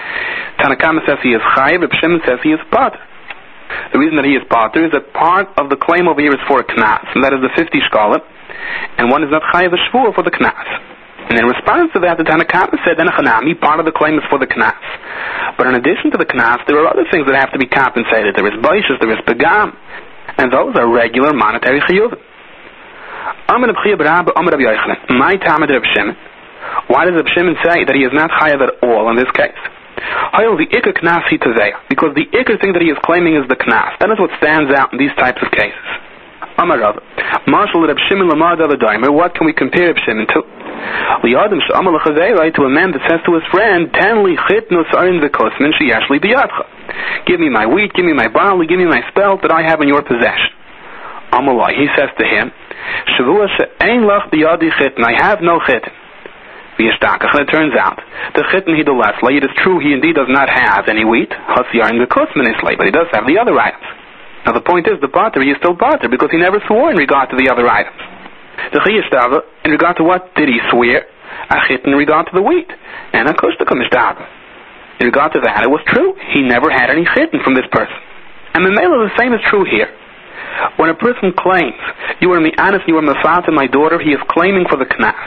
Tanakama says he is chayiv, Reb Shimon says he is pater. The reason that he is pater is that part of the claim over here is for a knas, and that is the fifty shkalim, and one is not chayiv a shvur for the knas. And in response to that, the Tanakama said, Enochanami, part of the claim is for the knas. But in addition to the knas, there are other things that have to be compensated. There is baishas, there is pagam, and those are regular monetary chiyuvim. Amar Reb Chia bar Abba, Amar Rabbi Yochanan, my Talmud Reb Shimon. Why does Reb Shimon say that he is not chayav at all in this case? Hayol the ikar knas he tazeya, because the ikar thing that he is claiming is the knas. That is what stands out in these types of cases. Amar Rav, Marshal Reb Shimon lamar d'avadaimer, what can we compare Reb Shimon to? Liyadim she'amar l'chazei, to a man that says to his friend, Ten li chitnus arin v'kosmin sheyesh li biyadcha. Give me my wheat, give me my barley, give me my spelt that I have in your possession. Amalai, he says to him, Shavua she'ein lach biyadi chitn, I have no chitn. V'yishtakach, and it turns out, the chitn he dolas, it is true he indeed does not have any wheat, hasi arin v'kosmin islay, but he does have the other items. Now the point is, the pater, he is still pater, because he never swore in regard to the other items. The chiyashtava, in regard to what did he swear? Achit in regard to the wheat. And a kushtaka mishtava. In regard to that, it was true. He never had any chitin from this person. And the mela, the same is true here. When a person claims, you are mi'anis, you are mafata, my daughter, he is claiming for the knas.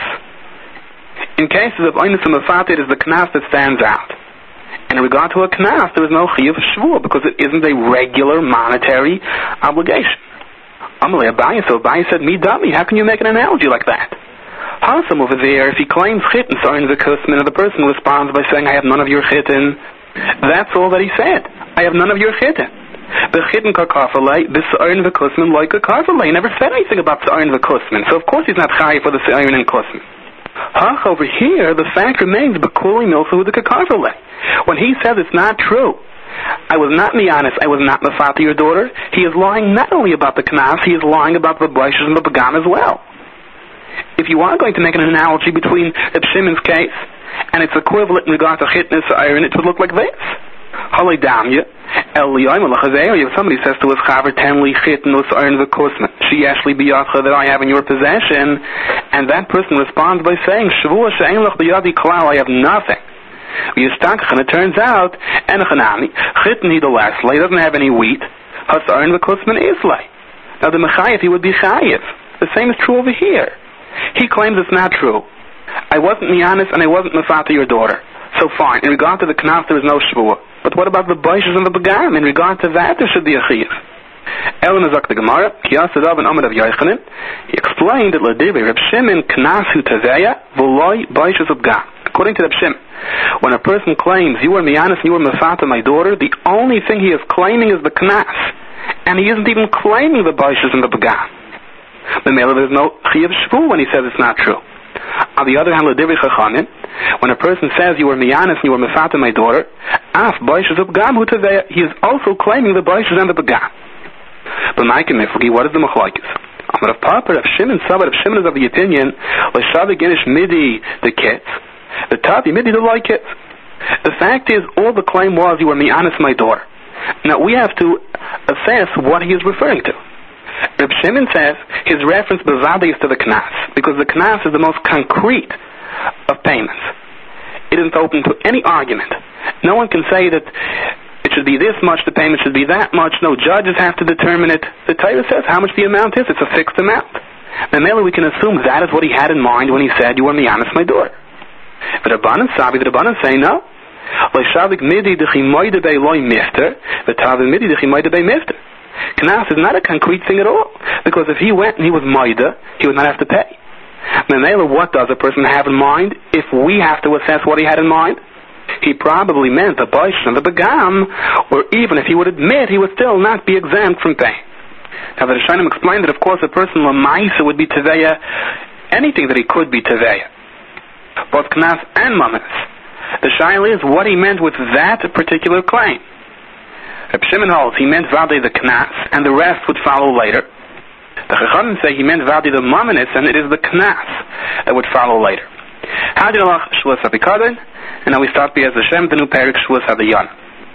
In cases of oinus and mafata, it is the knas that stands out. And in regard to a knas, there is no chiyuv shvur, because it isn't a regular monetary obligation. Amalei Abaye, so Abaye said, me dummy, how can you make an analogy like that? Hansam over there, if he claims chitin, so in the kusman, and the person responds by saying, I have none of your chitin, that's all that he said. I have none of your chitin. The chitin kakarfalei, the sa'arin v'kusman like a karfalei. He never said anything about sa'arin v'kusman, so of course he's not chayi for the sa'arin and kusman. Hach, over here, the fact remains, b'kuli milsa with the kakarfalei. When he says it's not true, I was not mi'anis, I was not mafata your daughter, he is lying not only about the knas, he is lying about the baishas and the pagam as well. If you are going to make an analogy between Reb Shimon's case and its equivalent in regard to chitnus iron, it would look like this. Halei damya, el liyayim l'chazei, if somebody says to his chaver, ten li chitnus iron v'kusman, she actually biyadcha that I have in your possession, and that person responds by saying, shavua she'ein lach biyadi klal, I have nothing. And it turns out, Enochanami, Chitin he the last lay, doesn't have any wheat, Hasarin v'kusman islay. Now the Mechayev, he would be Chayev. The same is true over here. He claims it's not true. I wasn't mi'anis and I wasn't mafata your daughter. So fine, in regard to the knas there is no shvua. But what about the baishas and the bagam? In regard to that there should be a Chayev. Ellen Azak the Gemara, Kiyasadav and Amar of Yochanan, he explained that Ladivi, Reb Shimon knas hu tazeya, v'loi baishas of gam. According to Reb Shimon, when a person claims, you are mi'anis and you are mafata my daughter, the only thing he is claiming is the knas. And he isn't even claiming the baishas and the bagam. The male there's no chiyav shvu when he says it's not true. On the other hand, l'divrei chachamim, when a person says you are mi'anis and you are mafata my daughter, af baishas of bagam hu tazeya, he is also claiming the baishas and the bagam. But Maikim Miflagi, what is the machlokes? Amar of Papa, of Shimon, Sabar, of Shimon is of the opinion, l'shavi genish midi the kits, the tavi midi the like kits. The fact is, all the claim was you were mi'anis my daughter. Now we have to assess what he is referring to. Reb Shimon says his reference b'vadi is to the knas, because the knas is the most concrete of payments. It isn't open to any argument. No one can say that it should be this much, the payment should be that much. No judges have to determine it. The Torah says how much the amount is. It's a fixed amount. Then maybe we can assume that is what he had in mind when he said, you are mi'anis my daughter. The Rabbanan Sabi, the Rabbanan say no. Leishavik midi de chimoide bei loy mifter, v'tavin midi de chimoide bei mifter. Knas is not a concrete thing at all, because if he went and he was moida, he would not have to pay. Memela, what does a person have in mind if we have to assess what he had in mind? He probably meant the Baish and the Begam, or even if he would admit, he would still not be exempt from pay. Now the Rishonim explained that of course a person Lamaisa would be Teveya, anything that he could be Teveya, both Knas and Mamas. The Shaila is what he meant with that particular claim. Reb Shimon holds he meant Vadi the Knas, and the rest would follow later. The Chachamim say he meant Vadi the Mamanis, and it is the Knas that would follow later. How do you know Shvuas HaPikadon? And now we start Be'ez Hashem, the new parak Shvuas HaDayan.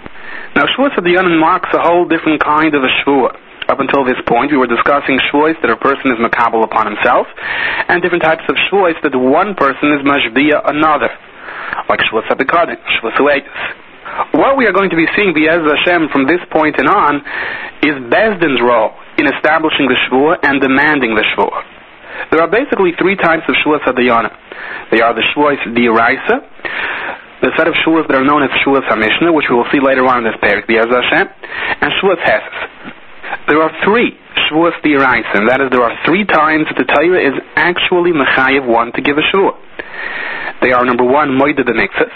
Now Shvuas HaDayan marks a whole different kind of a Shvuah. Up until this point we were discussing Shvuas that a person is makabel upon himself, and different types of Shvuas that one person is mashbiya another, like Shvuas HaPikadon, Shvuas HaEidus. What we are going to be seeing Be'ez Hashem from this point and on is Bezdin's role in establishing the Shvuah and demanding the Shvuah. There are basically three types of Shvuas HaDayana. They are the Shvuas D'Oraisa, the set of Shvuas that are known as Shvuas HaMishnah, which we will see later on in this parak, Be'ez Hashem, and Shvuas Heses. There are three Shvuas D'Oraisa, and that is there are three times that the Torah is actually Mechayev one to give a Shvuah. They are number one, Moida B'Miktzas.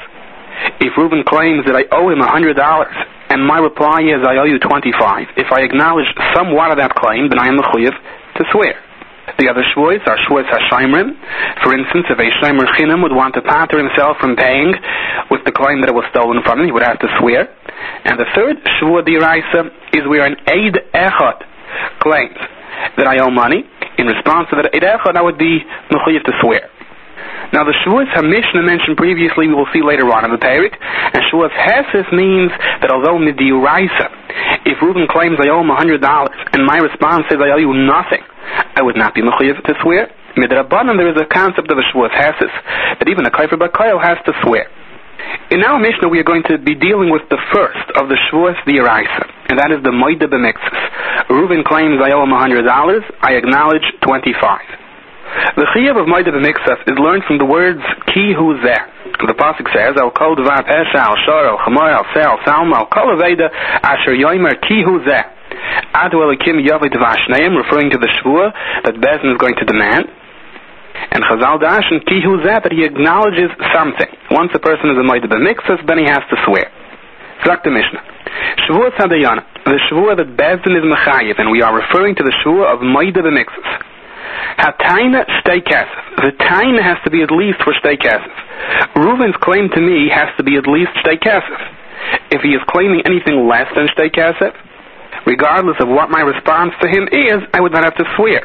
If Reuben claims that I owe him one hundred dollars, and my reply is I owe you twenty-five, if I acknowledge somewhat of that claim, then I am mechuyev to swear. The other shvuas are shvuas hashayimrim. For instance, if a shaymer chinam would want to pater himself from paying with the claim that it was stolen from him, he would have to swear. And the third shvuah d'iraisa is where an eid echad claims that I owe money. In response to that eid echad, I would be mechuyev to swear. Now the Shvuas HaMishnah mentioned previously we will see later on in the parak, and Shvuas Heses means that although Midiyuraisa, if Reuben claims I owe him one hundred dollars and my response says I owe you nothing, I would not be mechuyev to swear. Midrabanan, there is a concept of a Shvuas Heses that even a Kaifer B'Koyel has to swear. In our Mishnah we are going to be dealing with the first of the Shvuas D'Oraisa, and that is the Moida B'Miktzas. Reuben claims I owe him one hundred dollars, I acknowledge twenty-five. The chiyuv of Moida B'Miktzas is learned from the words Ki Hu Zeh. The pasuk says, Al Kol Dvar Pesha, Al Shor, Al Chamor, Al Se, Al Salma, Al Kol Aveda, Asher Yoimer Ki Hu Zeh. Adu Elikim Yavit Vashneim, referring to the Shvuah that Bezdin is going to demand. And Chazal Dashan Ki Hu Zeh, that he acknowledges something. Once a person is a Moida B'Miktzas, then he has to swear. Zrak the Mishnah. Shvuas HaDayana, the Shvuah that Bezdin is Mechayev, and we are referring to the Shvuah of Moida B'Miktzas. Hataina shtei kasef. The taina has to be at least for shtei kasef. Reuven's claim to me has to be at least shtei kasef. If he is claiming anything less than shtei kasef, regardless of what my response to him is, I would not have to swear.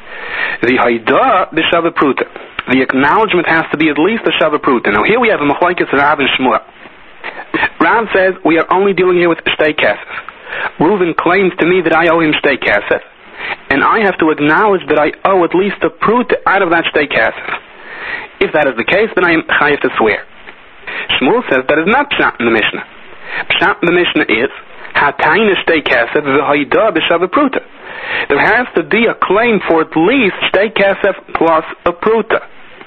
The haida b'shava pruta. The acknowledgement has to be at least a shava pruta. Now here we have a machlokes Rav and Shmuel. Rav says we are only dealing here with shtei kasef. Reuven claims to me that I owe him shtei kasef, and I have to acknowledge that I owe at least a prut out of that shtei kasef. If that is the case, then I am chayav to swear. Shmuel says that is not pshat in the Mishnah. Pshat in the Mishnah is hatayna shtei kasef v'hayda b'shava pruta. There has to be a claim for at least shtei kasef plus a pruta.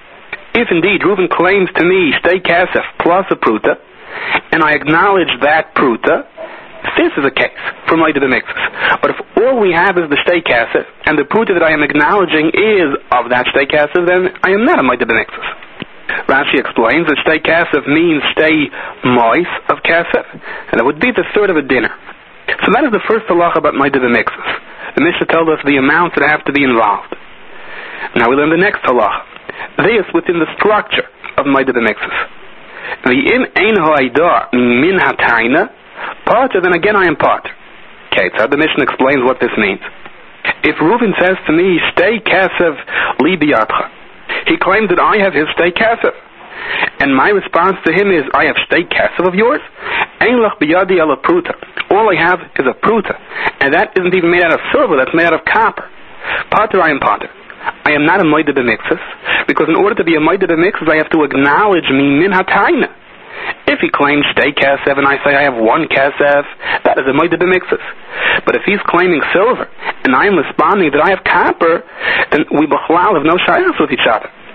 If indeed Reuven claims to me shtei kasef plus a pruta, and I acknowledge that pruta, this is a case for Moida B'Miktzas. But if all we have is the shtei kasef, and the pruta that I am acknowledging is of that shtei kasef, then I am not a Moida B'Miktzas. Rashi explains that shtei kasef means shtei mois of kasef, and it would be the third of a dinner. So that is the first halacha about Moida B'Miktzas. The Mishnah tells us the amounts that have to be involved. Now we learn the next halacha. This within the structure of Moida B'Miktzas. The im ein ha'ida min ha'taina, Parter, then again I am Parter. Okay, so the Mishnah explains what this means. If Reuven says to me, Shtei Kasef li biyatcha, he claims that I have his Shtei Kasef, and my response to him is, I have Shtei Kasef of yours? Ein lach biyadi ala pruta. All I have is a pruta, and that isn't even made out of silver, that's made out of copper. Parter, I am Parter. I am not a Moida B'Miktzas, because in order to be a Moida B'Miktzas, I have to acknowledge me min hatayna. If he claims shtei kasef and I say I have one kasef, that is a Moida B'Miktzas. But if he's claiming silver and I am responding that I have copper, then we b'chlal have no shayas with each other.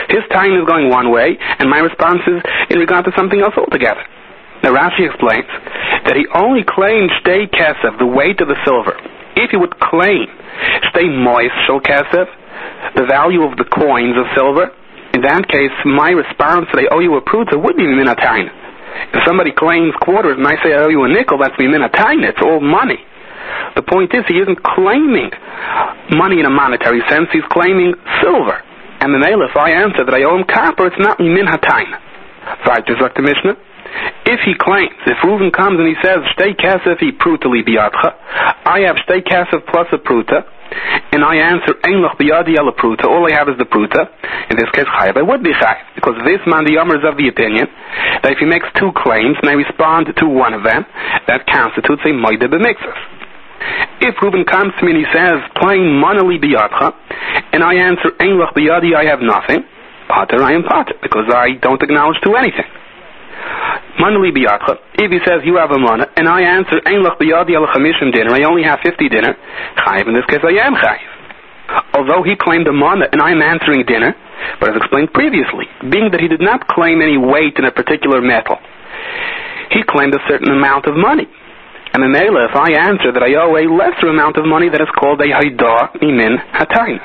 His time is going one way, and my response is in regard to something else altogether. Now Rashi explains that he only claimed shtei kesef, the weight of the silver. If he would claim shtei mois shel kesef, the value of the coins of silver, in that case, my response that I owe you a pruta would be min hatayna. If somebody claims quarters and I say I owe you a nickel, that's min hatayna. It's all money. The point is, he isn't claiming money in a monetary sense. He's claiming silver. And the male, if I answer that I owe him copper, it's not min hatayna. Right, just like the Mishnah. If he claims, if Reuven comes and he says, shtei kesef hi pruta li biyadcha, I have shtei kesef plus a pruta, and I answer, ein loch biyadi ala pruta, all I have is the pruta, in this case, chayav, I would be chayav, because this man, the Yomer, is of the opinion that if he makes two claims and I respond to one of them, that constitutes a moide b'mikzas. If Reuven comes to me and he says, plain mana li biyadcha, and I answer, ein loch biyadi, I have nothing, pater, I am pater, because I don't acknowledge to anything. Manali biyadcha. If he says you have a mana, and I answer ein lach biyadi al chamishim dinner, I only have fifty dinner, chayiv. In this case, I am chayiv. Although he claimed a mana, and I am answering dinner, but as explained previously, being that he did not claim any weight in a particular metal, he claimed a certain amount of money. And in Mela, if I answer that I owe a lesser amount of money, that is called a haidah mimin hatayna.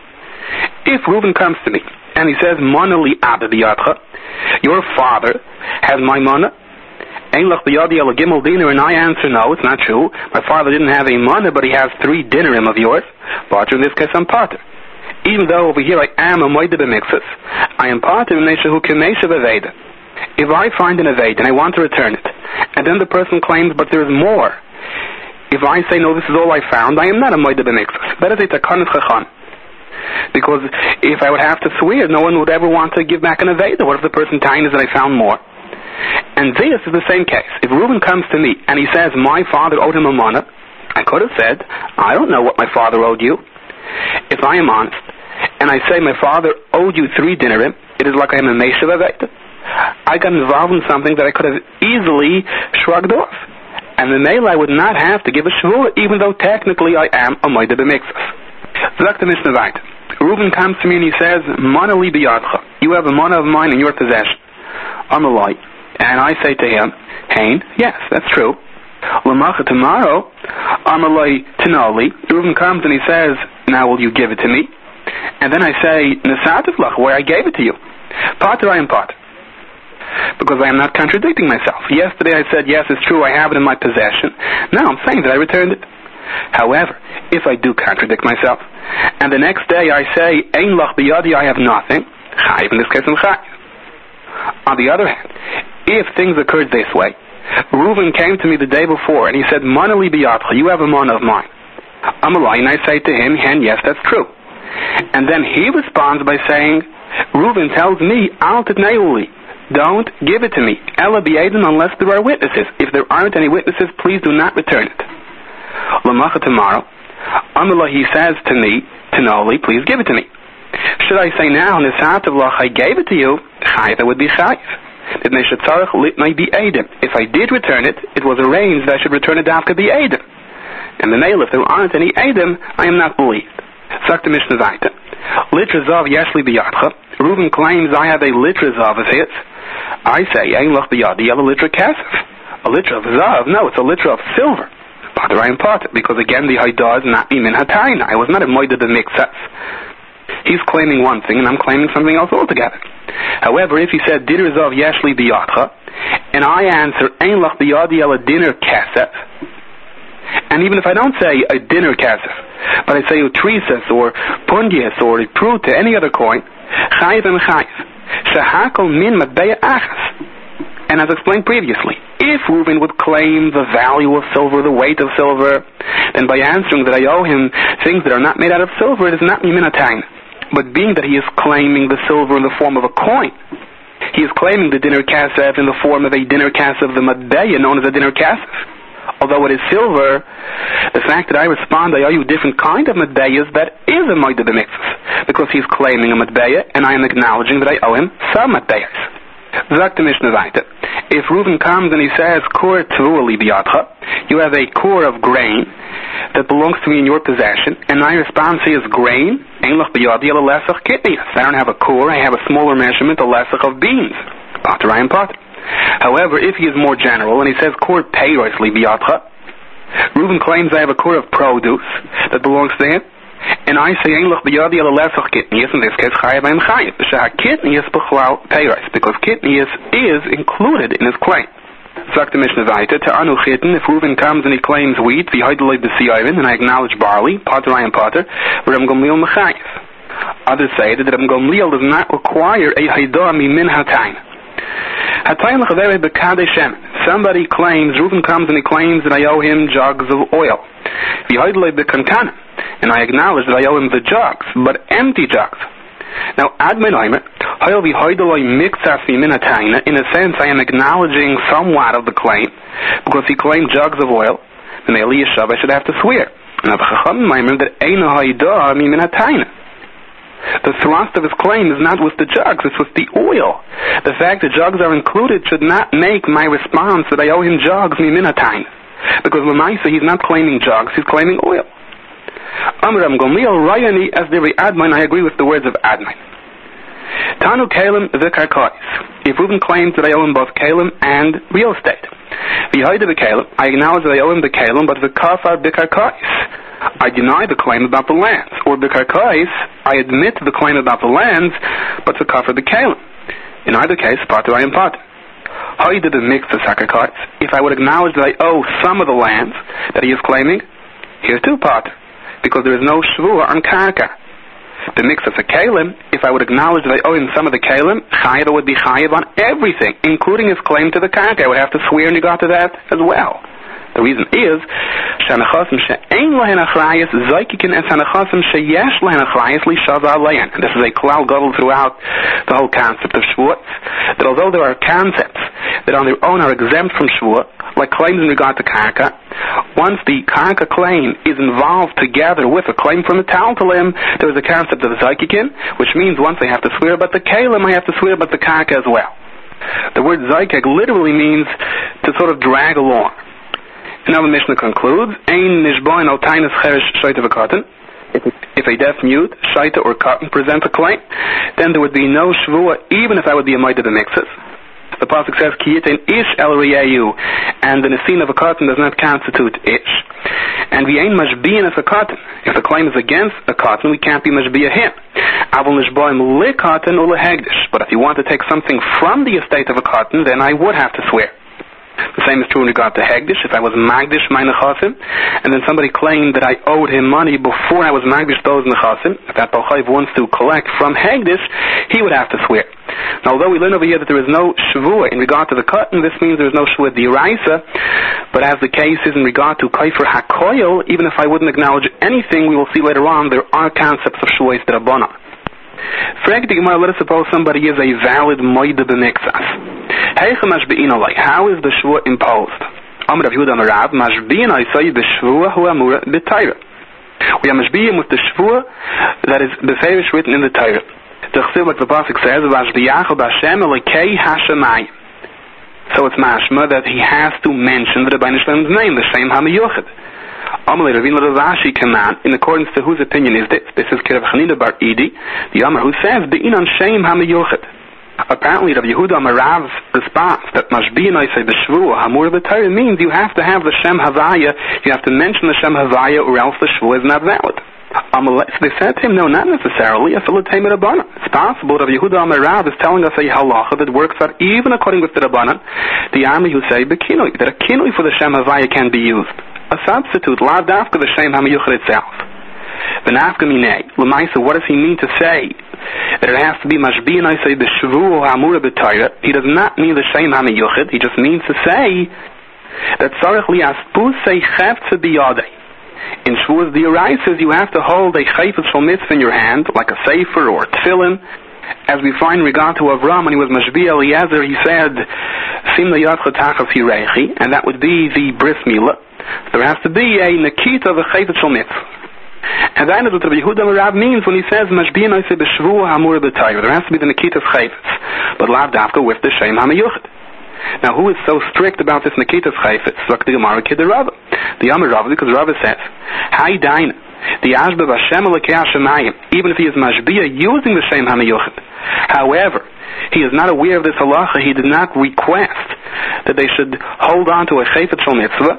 If Reuven comes to me and he says mana li abba biyadcha, your father has my mana, ein lach biyadi ala gimel dinner, and I answer no, it's not true. My father didn't have a mana, but he has three dinarim of yours. But in this case, I'm pater. Even though over here I am a moide b'mikzas, I am pater in nesha hu k'nesha v'veda. If I find an evade and I want to return it, and then the person claims, but there is more. If I say no, this is all I found, I am not a moide b'mikzas. That is a takanas chachan. Because if I would have to swear, no one would ever want to give back an evade. What if the person telling is that I found more? And this is the same case. If Reuven comes to me and he says, my father owed him a mana, I could have said, I don't know what my father owed you. If I am honest, and I say my father owed you three dinarim, it is like I am a meshav evade. I got involved in something that I could have easily shrugged off. And the male, I would not have to give a shvur, even though technically I am a moide b'mikzas. Zok the Mishnah vayt. Reuven comes to me and he says, mana li biyadcha, you have a mana of mine in your possession. Amalai. And I say to him, Hain, yes, that's true. Lamacha tomorrow, Amalai tinali. Reuven comes and he says, now will you give it to me? And then I say, Nesativ lach, where I gave it to you. Pater, I am pater. Because I am not contradicting myself. Yesterday I said, yes, it's true, I have it in my possession. Now I'm saying that I returned it. However, if I do contradict myself, and the next day I say, ein lach biyadi, I have nothing, chayiv, in this case I'm chayiv. On the other hand, if things occurred this way, Reuven came to me the day before and he said, mana li biyadcha, you have a mana of mine. Amalai, and I say to him, hen, yes, that's true. And then he responds by saying, Reuven tells me, al titneuli, don't give it to me, ela b'yedin, unless there are witnesses. If there aren't any witnesses, please do not return it. Lamacha tomorrow, Amalai, he says to me, Tinoli, please give it to me. Should I say now, Nisatavlach, I gave it to you, Chayiv, I would be Chayiv. If I did return it, it was arranged that I should return it after the Eidim. And the male, if there aren't any Eidim, I am not believed. Sakta Mishnah Zaita. Litra Zav Yeshli Biyadcha. Reuven claims I have a litra Zav of his. I say, Ein Lach Biyadi, you have a litra Kasef. A litra of Zav? No, it's a litra of silver. Pater, I am pater, because again the Haidah is not min hatayna. I was not a moide b'mikzas. He's claiming one thing and I'm claiming something else altogether. However, if he said dinner zav yeshli biyadcha, and I answer ein lach biyadi ala dinner kasef, and even if I don't say a dinner kasef, but I say utrisas or pundias or a pruta, any other coin, chayiv and chayiv, shehakol min matbeya achas. And as explained previously, if Reuven would claim the value of silver, the weight of silver, then by answering that I owe him things that are not made out of silver, it is not min hatayna. But being that he is claiming the silver in the form of a coin, he is claiming the dinner kasef in the form of a dinner kasef, the matbeya, known as a dinner kasef. Although it is silver, the fact that I respond, I owe you a different kind of matbeyas, that is a moide b'mikzas, because he is claiming a matbeya, and I am acknowledging that I owe him some matbeyas. Sagt the Mishnah weiter. If Reuven comes and he says, Kor Tvua li biyadcha, you have a core of grain that belongs to me in your possession, and my response is grain, ein lach biyadi ala lesach kitnias. I don't have a core, I have a smaller measurement, a lesach of beans. Potter, I am potter. However, if he is more general and he says, Kor peiros li biyadcha, Reuven claims I have a core of produce that belongs to him, and I say, ein lach biyadi ala lesach kitnias, in this case, chayav I'm chayav. B'shah kitnias b'chlau peiros, because kitnias is included in his claim. Sagt the Mishnah weiter, Ta'anu chitten, if Reuven comes and he claims wheat, v'hoideloi b'siyavin, and I acknowledge barley, potter I am potter, Reb Gamliel mechayiv. Others say that Reb Gamliel does not require a haidah mimin hatayin. Hatayin l'chavere b'kadei shem. Somebody claims, Reuven comes and he claims that I owe him jugs of oil. V'hoideloi b'kankana, and I acknowledge that I owe him the jugs, but empty jugs. Now, ad menoimer, in a sense, I am acknowledging somewhat of the claim, because he claimed jugs of oil, and the Aliyah Shav, I should have to swear. Now, the thrust of his claim is not with the jugs, it's with the oil. The fact that jugs are included should not make my response that I owe him jugs miminatain, because Lamaisa, he's not claiming jugs, he's claiming oil. Amram Gamliel Rayani as the Admin, I agree with the words of Admin. Tanu Kalim Vikarkais. If Reuven claims that I owe him both Kalim and real estate. V'hoide B'Kalim, I acknowledge that I owe him the Kalim, but V'kafar B'Karkais, I deny the claim about the lands. Or B'Karkais, I admit the claim about the lands, but V'kafar B'Kalim. In either case, Pater I am Pater. Hoide B'Mikta Sakarkais. If I would acknowledge that I owe some of the lands that he is claiming, here too Pater, because there is no shvua on karka. The mix of the kalim, if I would acknowledge that I owe him some of the kalim, chayav would be chayav on everything, including his claim to the karka. I would have to swear in regard to that as well. The reason is, shanachasim she'ein lahen achrayas zaykikin and shanachasim she'yesh lahen achrayas li shava alayan. And this is a klal gadol throughout the whole concept of shvuah, that although there are concepts that on their own are exempt from shvuah, like claims in regard to karka, once the karka claim is involved together with a claim from the taltalim, there is a concept of zaykikin, which means once I have to swear about the kalim, I have to swear about the karka as well. The word zaykik literally means to sort of drag along. And now the Mishnah concludes, Ein nishboin al tainas cheresh shaita v'katan. If a deaf mute, shaita or cotton presents a claim, then there would be no shvua, even if I would be a maida b'mixes. The pasuk says, Ki yitain ish el riyayu, and the nesin of a cotton does not constitute ish. And we ain't mashbiyin as a cotton. If the claim is against a cotton, we can't be mashbiya him. Avol nishboim li cotton or hegdish. But if you want to take something from the estate of a cotton, then I would have to swear. The same is true in regard to Hegdish. If I was Magdish my Nechasim, and then somebody claimed that I owed him money before I was Magdish those Nechasim, if that Balchayv wants to collect from Hegdish, he would have to swear. Now, although we learn over here that there is no Shavua in regard to the cotton, this means there is no Shavua D'Oraisa, but as the case is in regard to Kaifer HaKoyel, even if I wouldn't acknowledge anything, we will see later on, there are concepts of Shavua D'Rabbanan. Frag the Gemara, let us suppose somebody is a valid moida b'mixas. How is the shvua imposed? Amr Rav Yehuda Amar Rav, mashbiyin I the shvua hu amura b'Torah. We are mashbiyin with the shvua that is b'ferish written in the Torah. The chsiv, like the pasuk says, v'ashbiyachal b'Hashem elokei hashamayim. So it's mashma that he has to mention the Rebbeinu Shlem's name, the Shem HaMiyuchad. Amalei Ravina Ravashi command, in accordance to whose opinion is this? This is Kirav Chanina Bar Idi, the Amar, who says, Be'inan Shem HaMiyuchad. Apparently, Rav Yehuda Amar Rav's response that Mashbiyin I say the Shvua Hamur B'Torah means you have to have the Shem Havaya, you have to mention the Shem Havaya, or else the Shvua is not valid. Amalei, so they said to him, no, not necessarily. It's possible Rav Yehuda Amar Rav is telling us a halacha that works out even according with the Rabbanan, the army who say Bekinoi, that a kinoi for the Shem Havaya can be used. A substitute, la dafka the Shem HaMiyuchad itself. V'nafka minei, l'maisa, what does he mean to say that it has to be mashbiyin I say the shvu ha'amura b'Torah? He does not mean the Shem HaMiyuchad. He just means to say that tzarech li'aspusei cheftzeh biyadei. In shvuas D'Oraisa, you have to hold a chayfetz shel mitzvah in your hand, like a sefer or a tefillin. As we find in regard to Avram, when he was mashbi Eliezer, he said, Simna yadcha tachas hirechi, and that would be the bris milah. There has to be a nikita of a chayfetz shel mitzvah. And that is what Rabbi Yehuda Rav means when he says, Mashbiya noise b'shvua hamura b'tayra. There has to be the Nikitas Chayfetz, but lav dafka with the Shem HaMeyuchad. Now, who is so strict about this Nikitas Chayfetz? Like the Gemara Kid the Rava. The Amar Rava, because Rava says, Hai Daina, the Ashba Vashem Alakei Hashemayim, even if he is Mashbiya using the Shem HaMeyuchad. However, he is not aware of this halacha, he did not request that they should hold on to a Chayfetz Shel Mitzvah.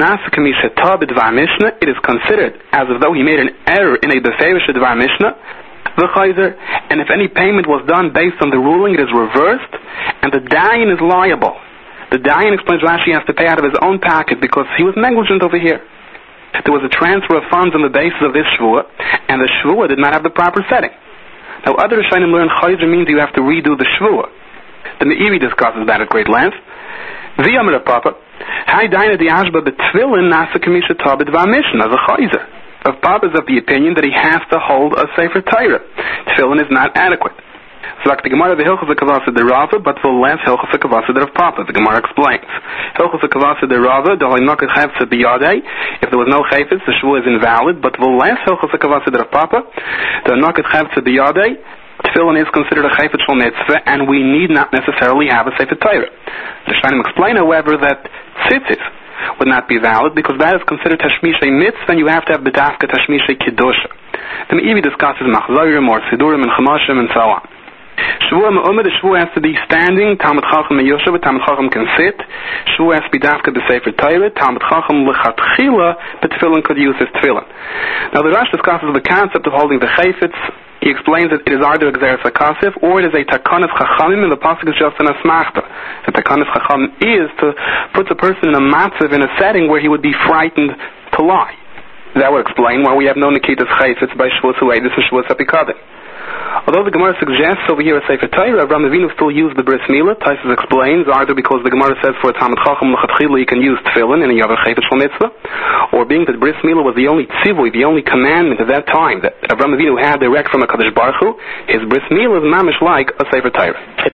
It is considered as though he made an error in a Beferish Dvar Mishnah. And if any payment was done based on the ruling, it is reversed, and the Dayan is liable. The Dayan, explains Rashi, has to pay out of his own pocket because he was negligent over here. There was a transfer of funds on the basis of this Shvuah, and the Shvuah did not have the proper setting. Now, other Rishonim learn Chayzer means you have to redo the Shvuah. The Meiri discusses that at great length. The Amar Papa, Hai Daina the Ashba B'Tfilin Nasa Kamisha Tabit V'Mishnah as a Chayzer. Of Papa is of the opinion that he has to hold a Sefer Torah. Tefillin is not adequate. So like the Gemara, the Hilchos HaKavasa de Rava, but the less Hilchos HaKavasa de Rav Papa. The Gemara explains. Hilchos HaKavasa de Rava, D'Hoi Nokat Chayfetz B'Yadei. If there was no Chayfetz, the Shvuah is invalid. But the less Hilchos HaKavasa de Rav Papa, D'Hoi Nokat Chayfetz B'Yadei, Tefillin is considered a Chayfetz Shel Mitzvah, and we need not necessarily have a Sefer Torah. The Shainim explain, however, that tzitzis would not be valid because that is considered Tashmishay Mitzvah, and you have to have B'dafka Tashmishay Kiddusha. The Meiri discusses Machzorim or Sidurim and Chamashim and so on. Shvuah Me'umah, the Shvuah has to be standing. Talmud Chacham Meyushav, Talmud Chacham can sit. Shvuah has to be Dafka B'Sefer Torah. Talmud Chacham L'Chatchila, but Tefillin could use his Tefillin. Now the Rosh discusses the concept of holding the Chayfetz. He explains that it is either Gzeres HaKasif or it is a Takanas Chachamim, and the pasuk is just an Asmachta. The Takanas Chachamim is to put the person in a matzav, in a setting where he would be frightened to lie. That would explain why we have no Nikitas Chayfetz by Shavuos Huedis and Shavuos HaPikadim. Although the Gemara suggests over here a Sefer Torah, Avraham Avinu still used the Bris Milah. Taisus explains either because the Gemara says for a Talmud Chacham L'Chatchila you can use Tefillin and you have a Chayfetz Shel Mitzvah, or being that Bris Milah was the only tzivui, the only commandment at that time that Avraham Avinu had direct from a Kadosh Baruch Hu, his Bris Milah is mamish like a Sefer Torah.